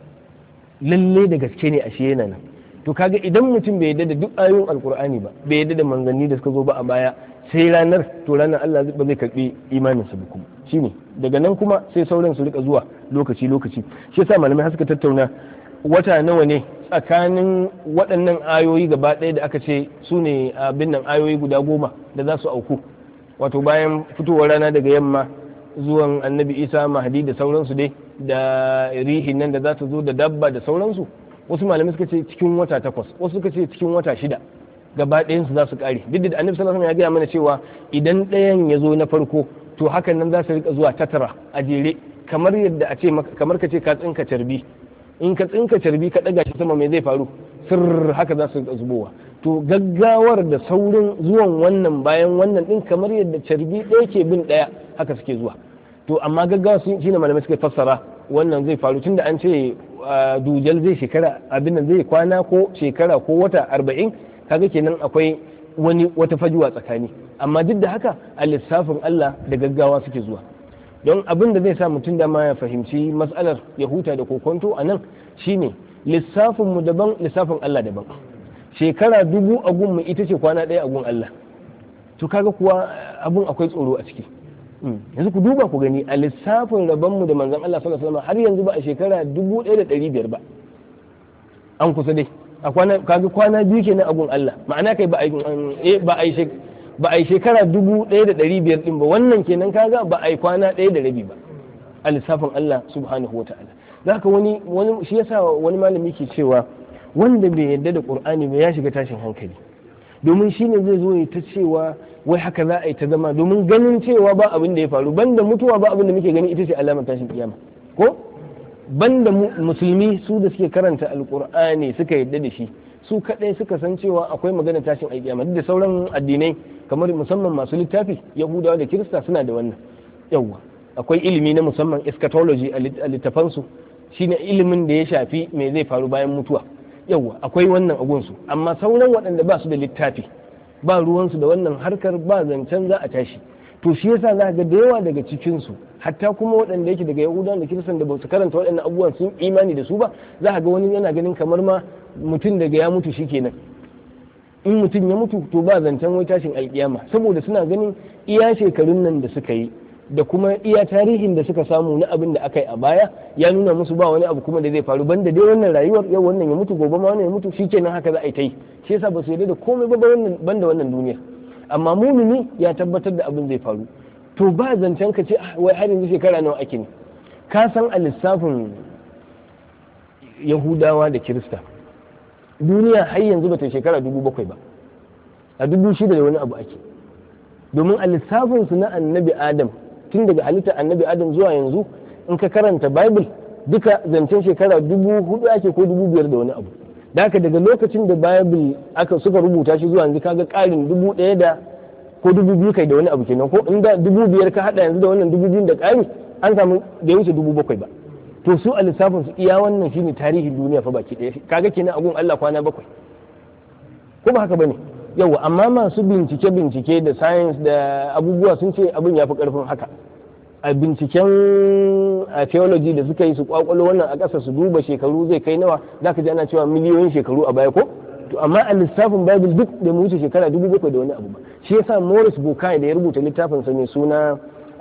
lalle da gaske ne ashe yana nan. To kaga idan mutum bai yadda da duk ayoyin alkur'ani ba, bai yadda da manzanni da suka zo ba a baya, sai ranar to ranar Allah ba zai karbi imaninsa ba kuma shine daga nan kuma sai sauran su rika zuwa lokaci lokaci. Shi yasa malamai har suka tattauna wata nawa ne tsakanin waɗannan ayoyi gaba ɗaya da aka ce su ne abin nan ayoyi guda 10 da za su auku, wato bayan fitowar rana daga yamma zuwan annabi Isa Mahdi da sauransu dai da rihin nan da za ta zo da dabba da sauransu. Wasu malamai suka ce cikin wata 8, wasu suka ce cikin wata 6 gaba ɗayan su za su ƙare. Duk da annabi sallallahu alaihi wasallam ya gaya mana cewa idan ɗayan ya zo na farko to hakan nan za su rika zuwa tattara a jere kamar yadda a ce kamar ka ce ka tsinka carbi, in ka tsinka carbi ka ɗaga shi sama mai zai faru sirr haka za su rika zubowa. To gaggawar da saurin zuwan wannan bayan wannan din kamar yadda carbi ɗaya ke bin ɗaya haka suke zuwa. To amma gaggawa shine malamai suka fassara wannan zai faru tunda an ce dujal zai shekara abin nan zai kwana ko shekara ko wata 40, kaga kenan akwai wata fajuwa tsakani. Amma duk da haka a lissafin Allah da gaggawa suke zuwa. Don abin da zai sa mutum da ma ya fahimci matsalar ya huta da kokonto a nan shine lissafin mu daban, lissafin Allah daban. Shekara 1000 a gun mu ita ce kwana ɗaya a gun Allah. To kaga kuwa abun akwai tsoro a ciki. Yanzu ku duba ku gani a lissafin rabonmu da manzon Allah sallallahu alaihi wasallam har yanzu ba a shekara 1500 ba, an kusa dai a kwana biyu kenan a gun Allah, ma'ana kai ba a yi shekara 1500 din ba, wannan kenan kaga ba a yi kwana ɗaya da rabi ba a lissafin Allah subhanahu wa ta'ala. Zaka wani shi yasa wani malami ke cewa wanda bai yarda da Qur'ani ba ya shiga tashin hankali, domin shine zai zo ya ta cewa wai haka za a yi ta zama, domin ganin cewa ba abin da ya faru banda mutuwa, ba abin da muke gani ita ce alamar tashin kiyama ko banda musulmi su da suke karanta alkur'ani suka yadda da shi, su kadai suka san cewa akwai magana tashin alkiyama. Duk da sauran addinai kamar musamman masu littafi yahudawa da kirista suna da wannan, yawa akwai ilimi na musamman eschatology a littafansu, shine ilimin da ya shafi me zai faru bayan mutuwa, yawa akwai wannan agunsu. Amma sauran waɗanda ba su da littafi, ba ruwansu da wannan harkar, ba zancen za a tashi, to shi yasa za ga da yawa daga cikinsu, hatta kuma waɗanda yake daga yahudawa da kiristan da ba su karanta waɗannan abubuwan sun imani da su ba, za ga wani yana ganin kamar ma mutum daga ya mutu shi kenan, in mutum ya mutu to ba zancen wai tashin alkiyama, saboda suna ganin iya shekarun nan da suka yi da kuma iya tarihin da suka samu na abin da aka yi a baya ya nuna musu ba wani abu kuma da zai faru banda dai wannan rayuwar, yau wannan ya mutu gobe ma wannan ya mutu, shikenan haka za a yi ta yi. Shi yasa ba su yarda da komai ba banda wannan duniya. Amma mumini ya tabbatar da abin zai faru, to ba zancen ka ce wai har yanzu shekara nawa ake ne. Ka san a lissafin yahudawa da kirista duniya har yanzu bata shekara 7,000 ba, a 6,000 da wani abu ake, domin a lissafin su na annabi adam, tun daga halittar annabi adam zuwa yanzu in ka karanta bible duka zancen shekara 4,000 ake ko 5,000 da wani abu. Da haka daga lokacin da bible suka rubuta shi zuwa yanzu kaga karin 1,000 da ko 2,000 kai da wani abu kenan, ko inda 5,000 ka hada yanzu da wannan 2,000 da kari an samu da ya wuce 7,000 ba. To su a lissafin su iya wannan shine tarihin duniya fa baki daya, kaga kenan agun Allah kwana 7 ko ba haka bane? Yawa, amma masu bincike da science da abubuwa sun ce abin ya fi karfin haka. A binciken theology da suka yi su kwakwalo wannan a ƙasa su duba shekaru zai kai nawa, za ka ji ana cewa miliyoyin shekaru a baya ko? To amma a lissafin bible duk da mu wuce shekara 7,000 da wani abu ba. Shi yasa Morris Bukai da ya rubuta littafin sa mai suna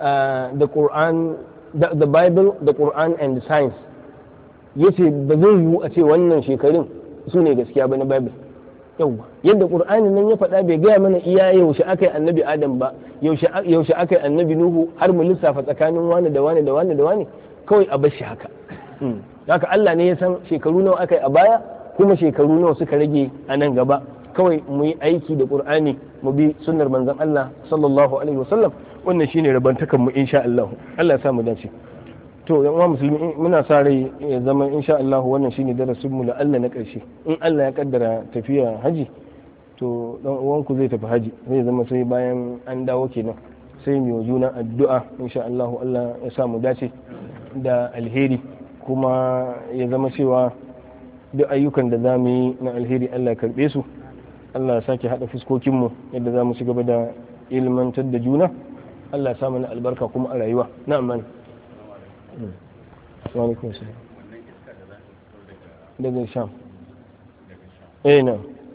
the Bible, the Quran and the Science, yace ba zai yiwu a ce wannan shekarun su ne gaskiya ba na Bible. Yawwa, yadda Qur'ani nan ya faɗa bai gaya mana iya yaushe aka yi annabi Adam ba, yaushe aka yi annabi Nuhu, har mu lissafa tsakanin wani da wani da wani da wani, kawai a bar shi haka. Haka Allah ne ya san shekaru nawa aka yi a baya, kuma shekaru nawa suka rage a nan gaba. Kawai mu yi aiki da Qur'ani, mu bi sunnar manzon Allah sallallahu alaihi wasallam, wannan shine rabantakan mu insha Allah. Allah ya sa mu dace. To yan uwa musulmi, muna sa rai ya zama insha Allah wannan shine darasin mu na Allah na ƙarshe. In Allah ya kaddara tafiya haji, to dan uwanku zai tafi haji, zai zama sai bayan an dawo kenan, sai mu yi juna addu'a insha Allah, Allah ya sa mu dace da alheri, kuma ya zama cewa duk ayyukan da za mu yi na alheri Allah ya karbe su. Allah ya sake hada fuskokin mu yadda za mu ci gaba da ilmantar da juna. Allah ya sa mana albarka kuma a rayuwa. Na'am. Daga Sham. Na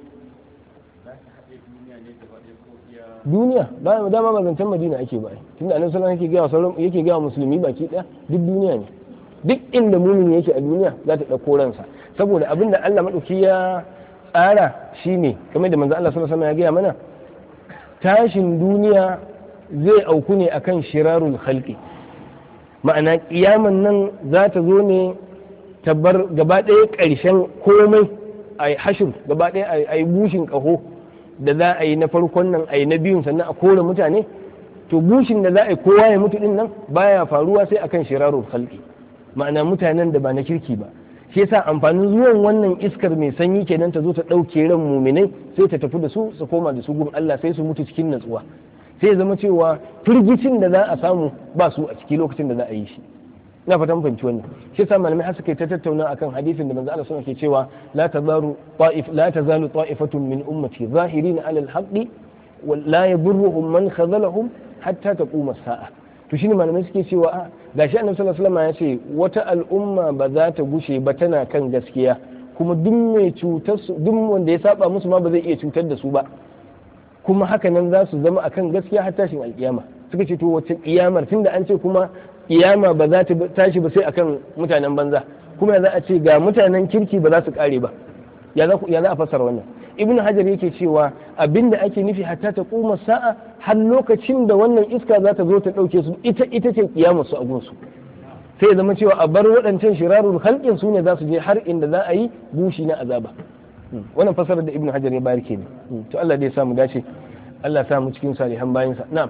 duniya ba dama ba zancen Madina ake ba, tunda Annabi sallallahu alaihi wasallam yake ga musulmi baki daya, duk duniya ne, duk inda mumini yake a duniya za ta dauko ransa, saboda abinda Allah madauki ya tsara shine kamar da manzo Allah sallallahu alaihi wasallam ya gaya mana, tashin duniya zai auku ne akan shirarul khalqi. Ma'ana kiyaman nan za ta zo ne ta bar gaba ɗaya ƙarshen komai a yi hashir, gaba ɗaya a yi bushin ƙaho da za a yi na farkon nan, a yi na biyun sannan a kore mutane. To bushin da za a yi kowa ya mutu ɗin nan baya faruwa sai akan shirarul khalqi, ma'ana mutanen da ba na kirki ba. Shi yasa amfanin zuwan wannan iskar mai sanyi kenan ta zo ta ɗauke ran muminai, sai ta tafi da su koma da su gun Allah, sai su mutu cikin natsuwa. Sai ya zama cewa firgicin da za a samu ba su a ciki lokacin da za a yi shi. Na fatan fahimci wannan. Shi yasa malamai har suka yi ta tattauna akan hadisin da manzo Allah sallallahu alaihi wasallam ke cewa la tazalu ta'ifatun min ummati zahirina 'ala al-haqqi wa la yadurruhum man khazalahum hatta taquma as-sa'a. To shine malamai suke cewa gashi Annabi sallallahu alaihi wasallam ya ce wata al'umma ba za ta gushe ba tana kan gaskiya, kuma duk mai cutar su, duk wanda ya saba musu ma ba zai iya cutar da su ba kuma haka nan za su zama akan gaskiya har tashin alkiyama. Suka ce to wacce kiyamar, tunda an ce kuma kiyama ba za ta tashi ba sai akan mutanen banza, kuma za a ce ga mutanen kirki ba za su kare ba, ya za a fassara wannan? Ibn Hajar yake cewa abinda ake nufi hatta ta kuma sa'a, har lokacin da wannan iska za ta zo ta dauke su, ita ce kiyamar su a gunsu. Sai ya zama cewa a bar waɗancan shirarul khalqin su ne za su je har inda za a yi bushi na azaba. Wannan fasarar da Ibn Hajar ya bayar kenan. To Allah dai ya samu dace, Allah ya samu cikin salihan bayansa. Na'am.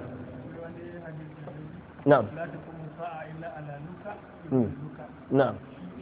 Na'am. Na'am.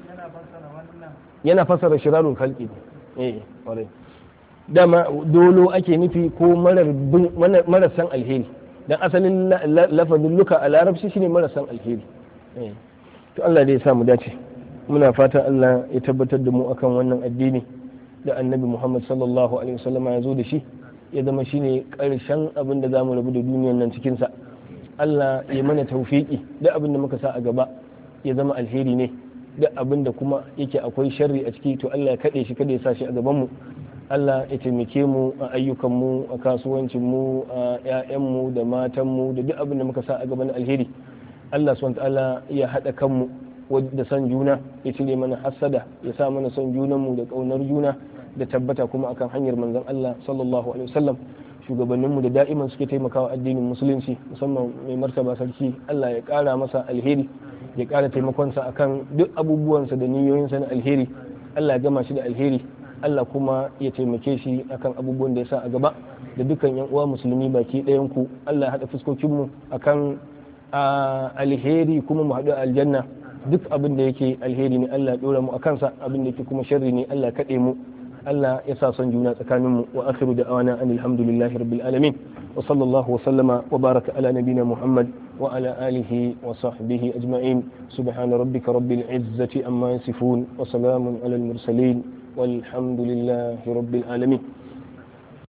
Yana fasara shirarul khalqi. Ƙwarai. Dama dolo ake nufi ko marasan alheri, dan asalin lafazin luka a larabci shine marasan alheri. To Allah dai ya samu dace, muna fata Allah ya tabbatar da mu akan wannan addini da annabi Muhammad sallallahu alaihi wasallam ya zo da shi, ya zama shine karshen abin da zamu rabu da duniyar nan cikin sa. Allah ya mana tawfiki da abin da muka sa a gaba ya zama alheri ne, da abin da kuma yake akwai sharri a ciki to Allah ya kade shi, kada ya sa shi a gaban mu. Allah ya taimake mu a ayyukan mu, a kasuwancin mu, a ƴaƴan mu da matan mu, da duk abin da muka sa a gaban alheri. Allah subhanahu ta'ala ya haɗa kanmu da son juna, ya cire mana hassada, ya sa mana son junanmu da ƙaunar juna da tabbata kuma akan hanyar manzon Allah sallallahu alaihi wasallam. Shugabanninmu da da'iman suke taimakawa addinin musulunci, musamman mai martaba sarki, Allah ya ƙara masa alheri, ya ƙara taimakonsa akan duk abubuwansa da niyoyinsa na alheri. Allah ya gama shi da alheri, Allah kuma ya taimake shi akan abubuwan da ya sa a gaba. Da dukkan yan uwa musulmi baki ɗayan ku, Allah ya haɗa fuskokinmu akan alheri kuma mu haɗu aljanna. Duk abin da yake alheri ne Allah ya ɗora mu a kansa, abin da yake kuma sharri ne Allah ya kaɗe mu, Allah ya sa son juna tsakaninmu. Wa akhiru da'wana anil hamdulillahi rabbil alamin, wa sallallahu wa sallama wa baraka ala nabina Muhammad wa ala alihi wa sahbihi ajma'in. Subhana rabbika rabbil izzati amma yasifun wa salamun alal mursalin walhamdulillahi rabbil alamin.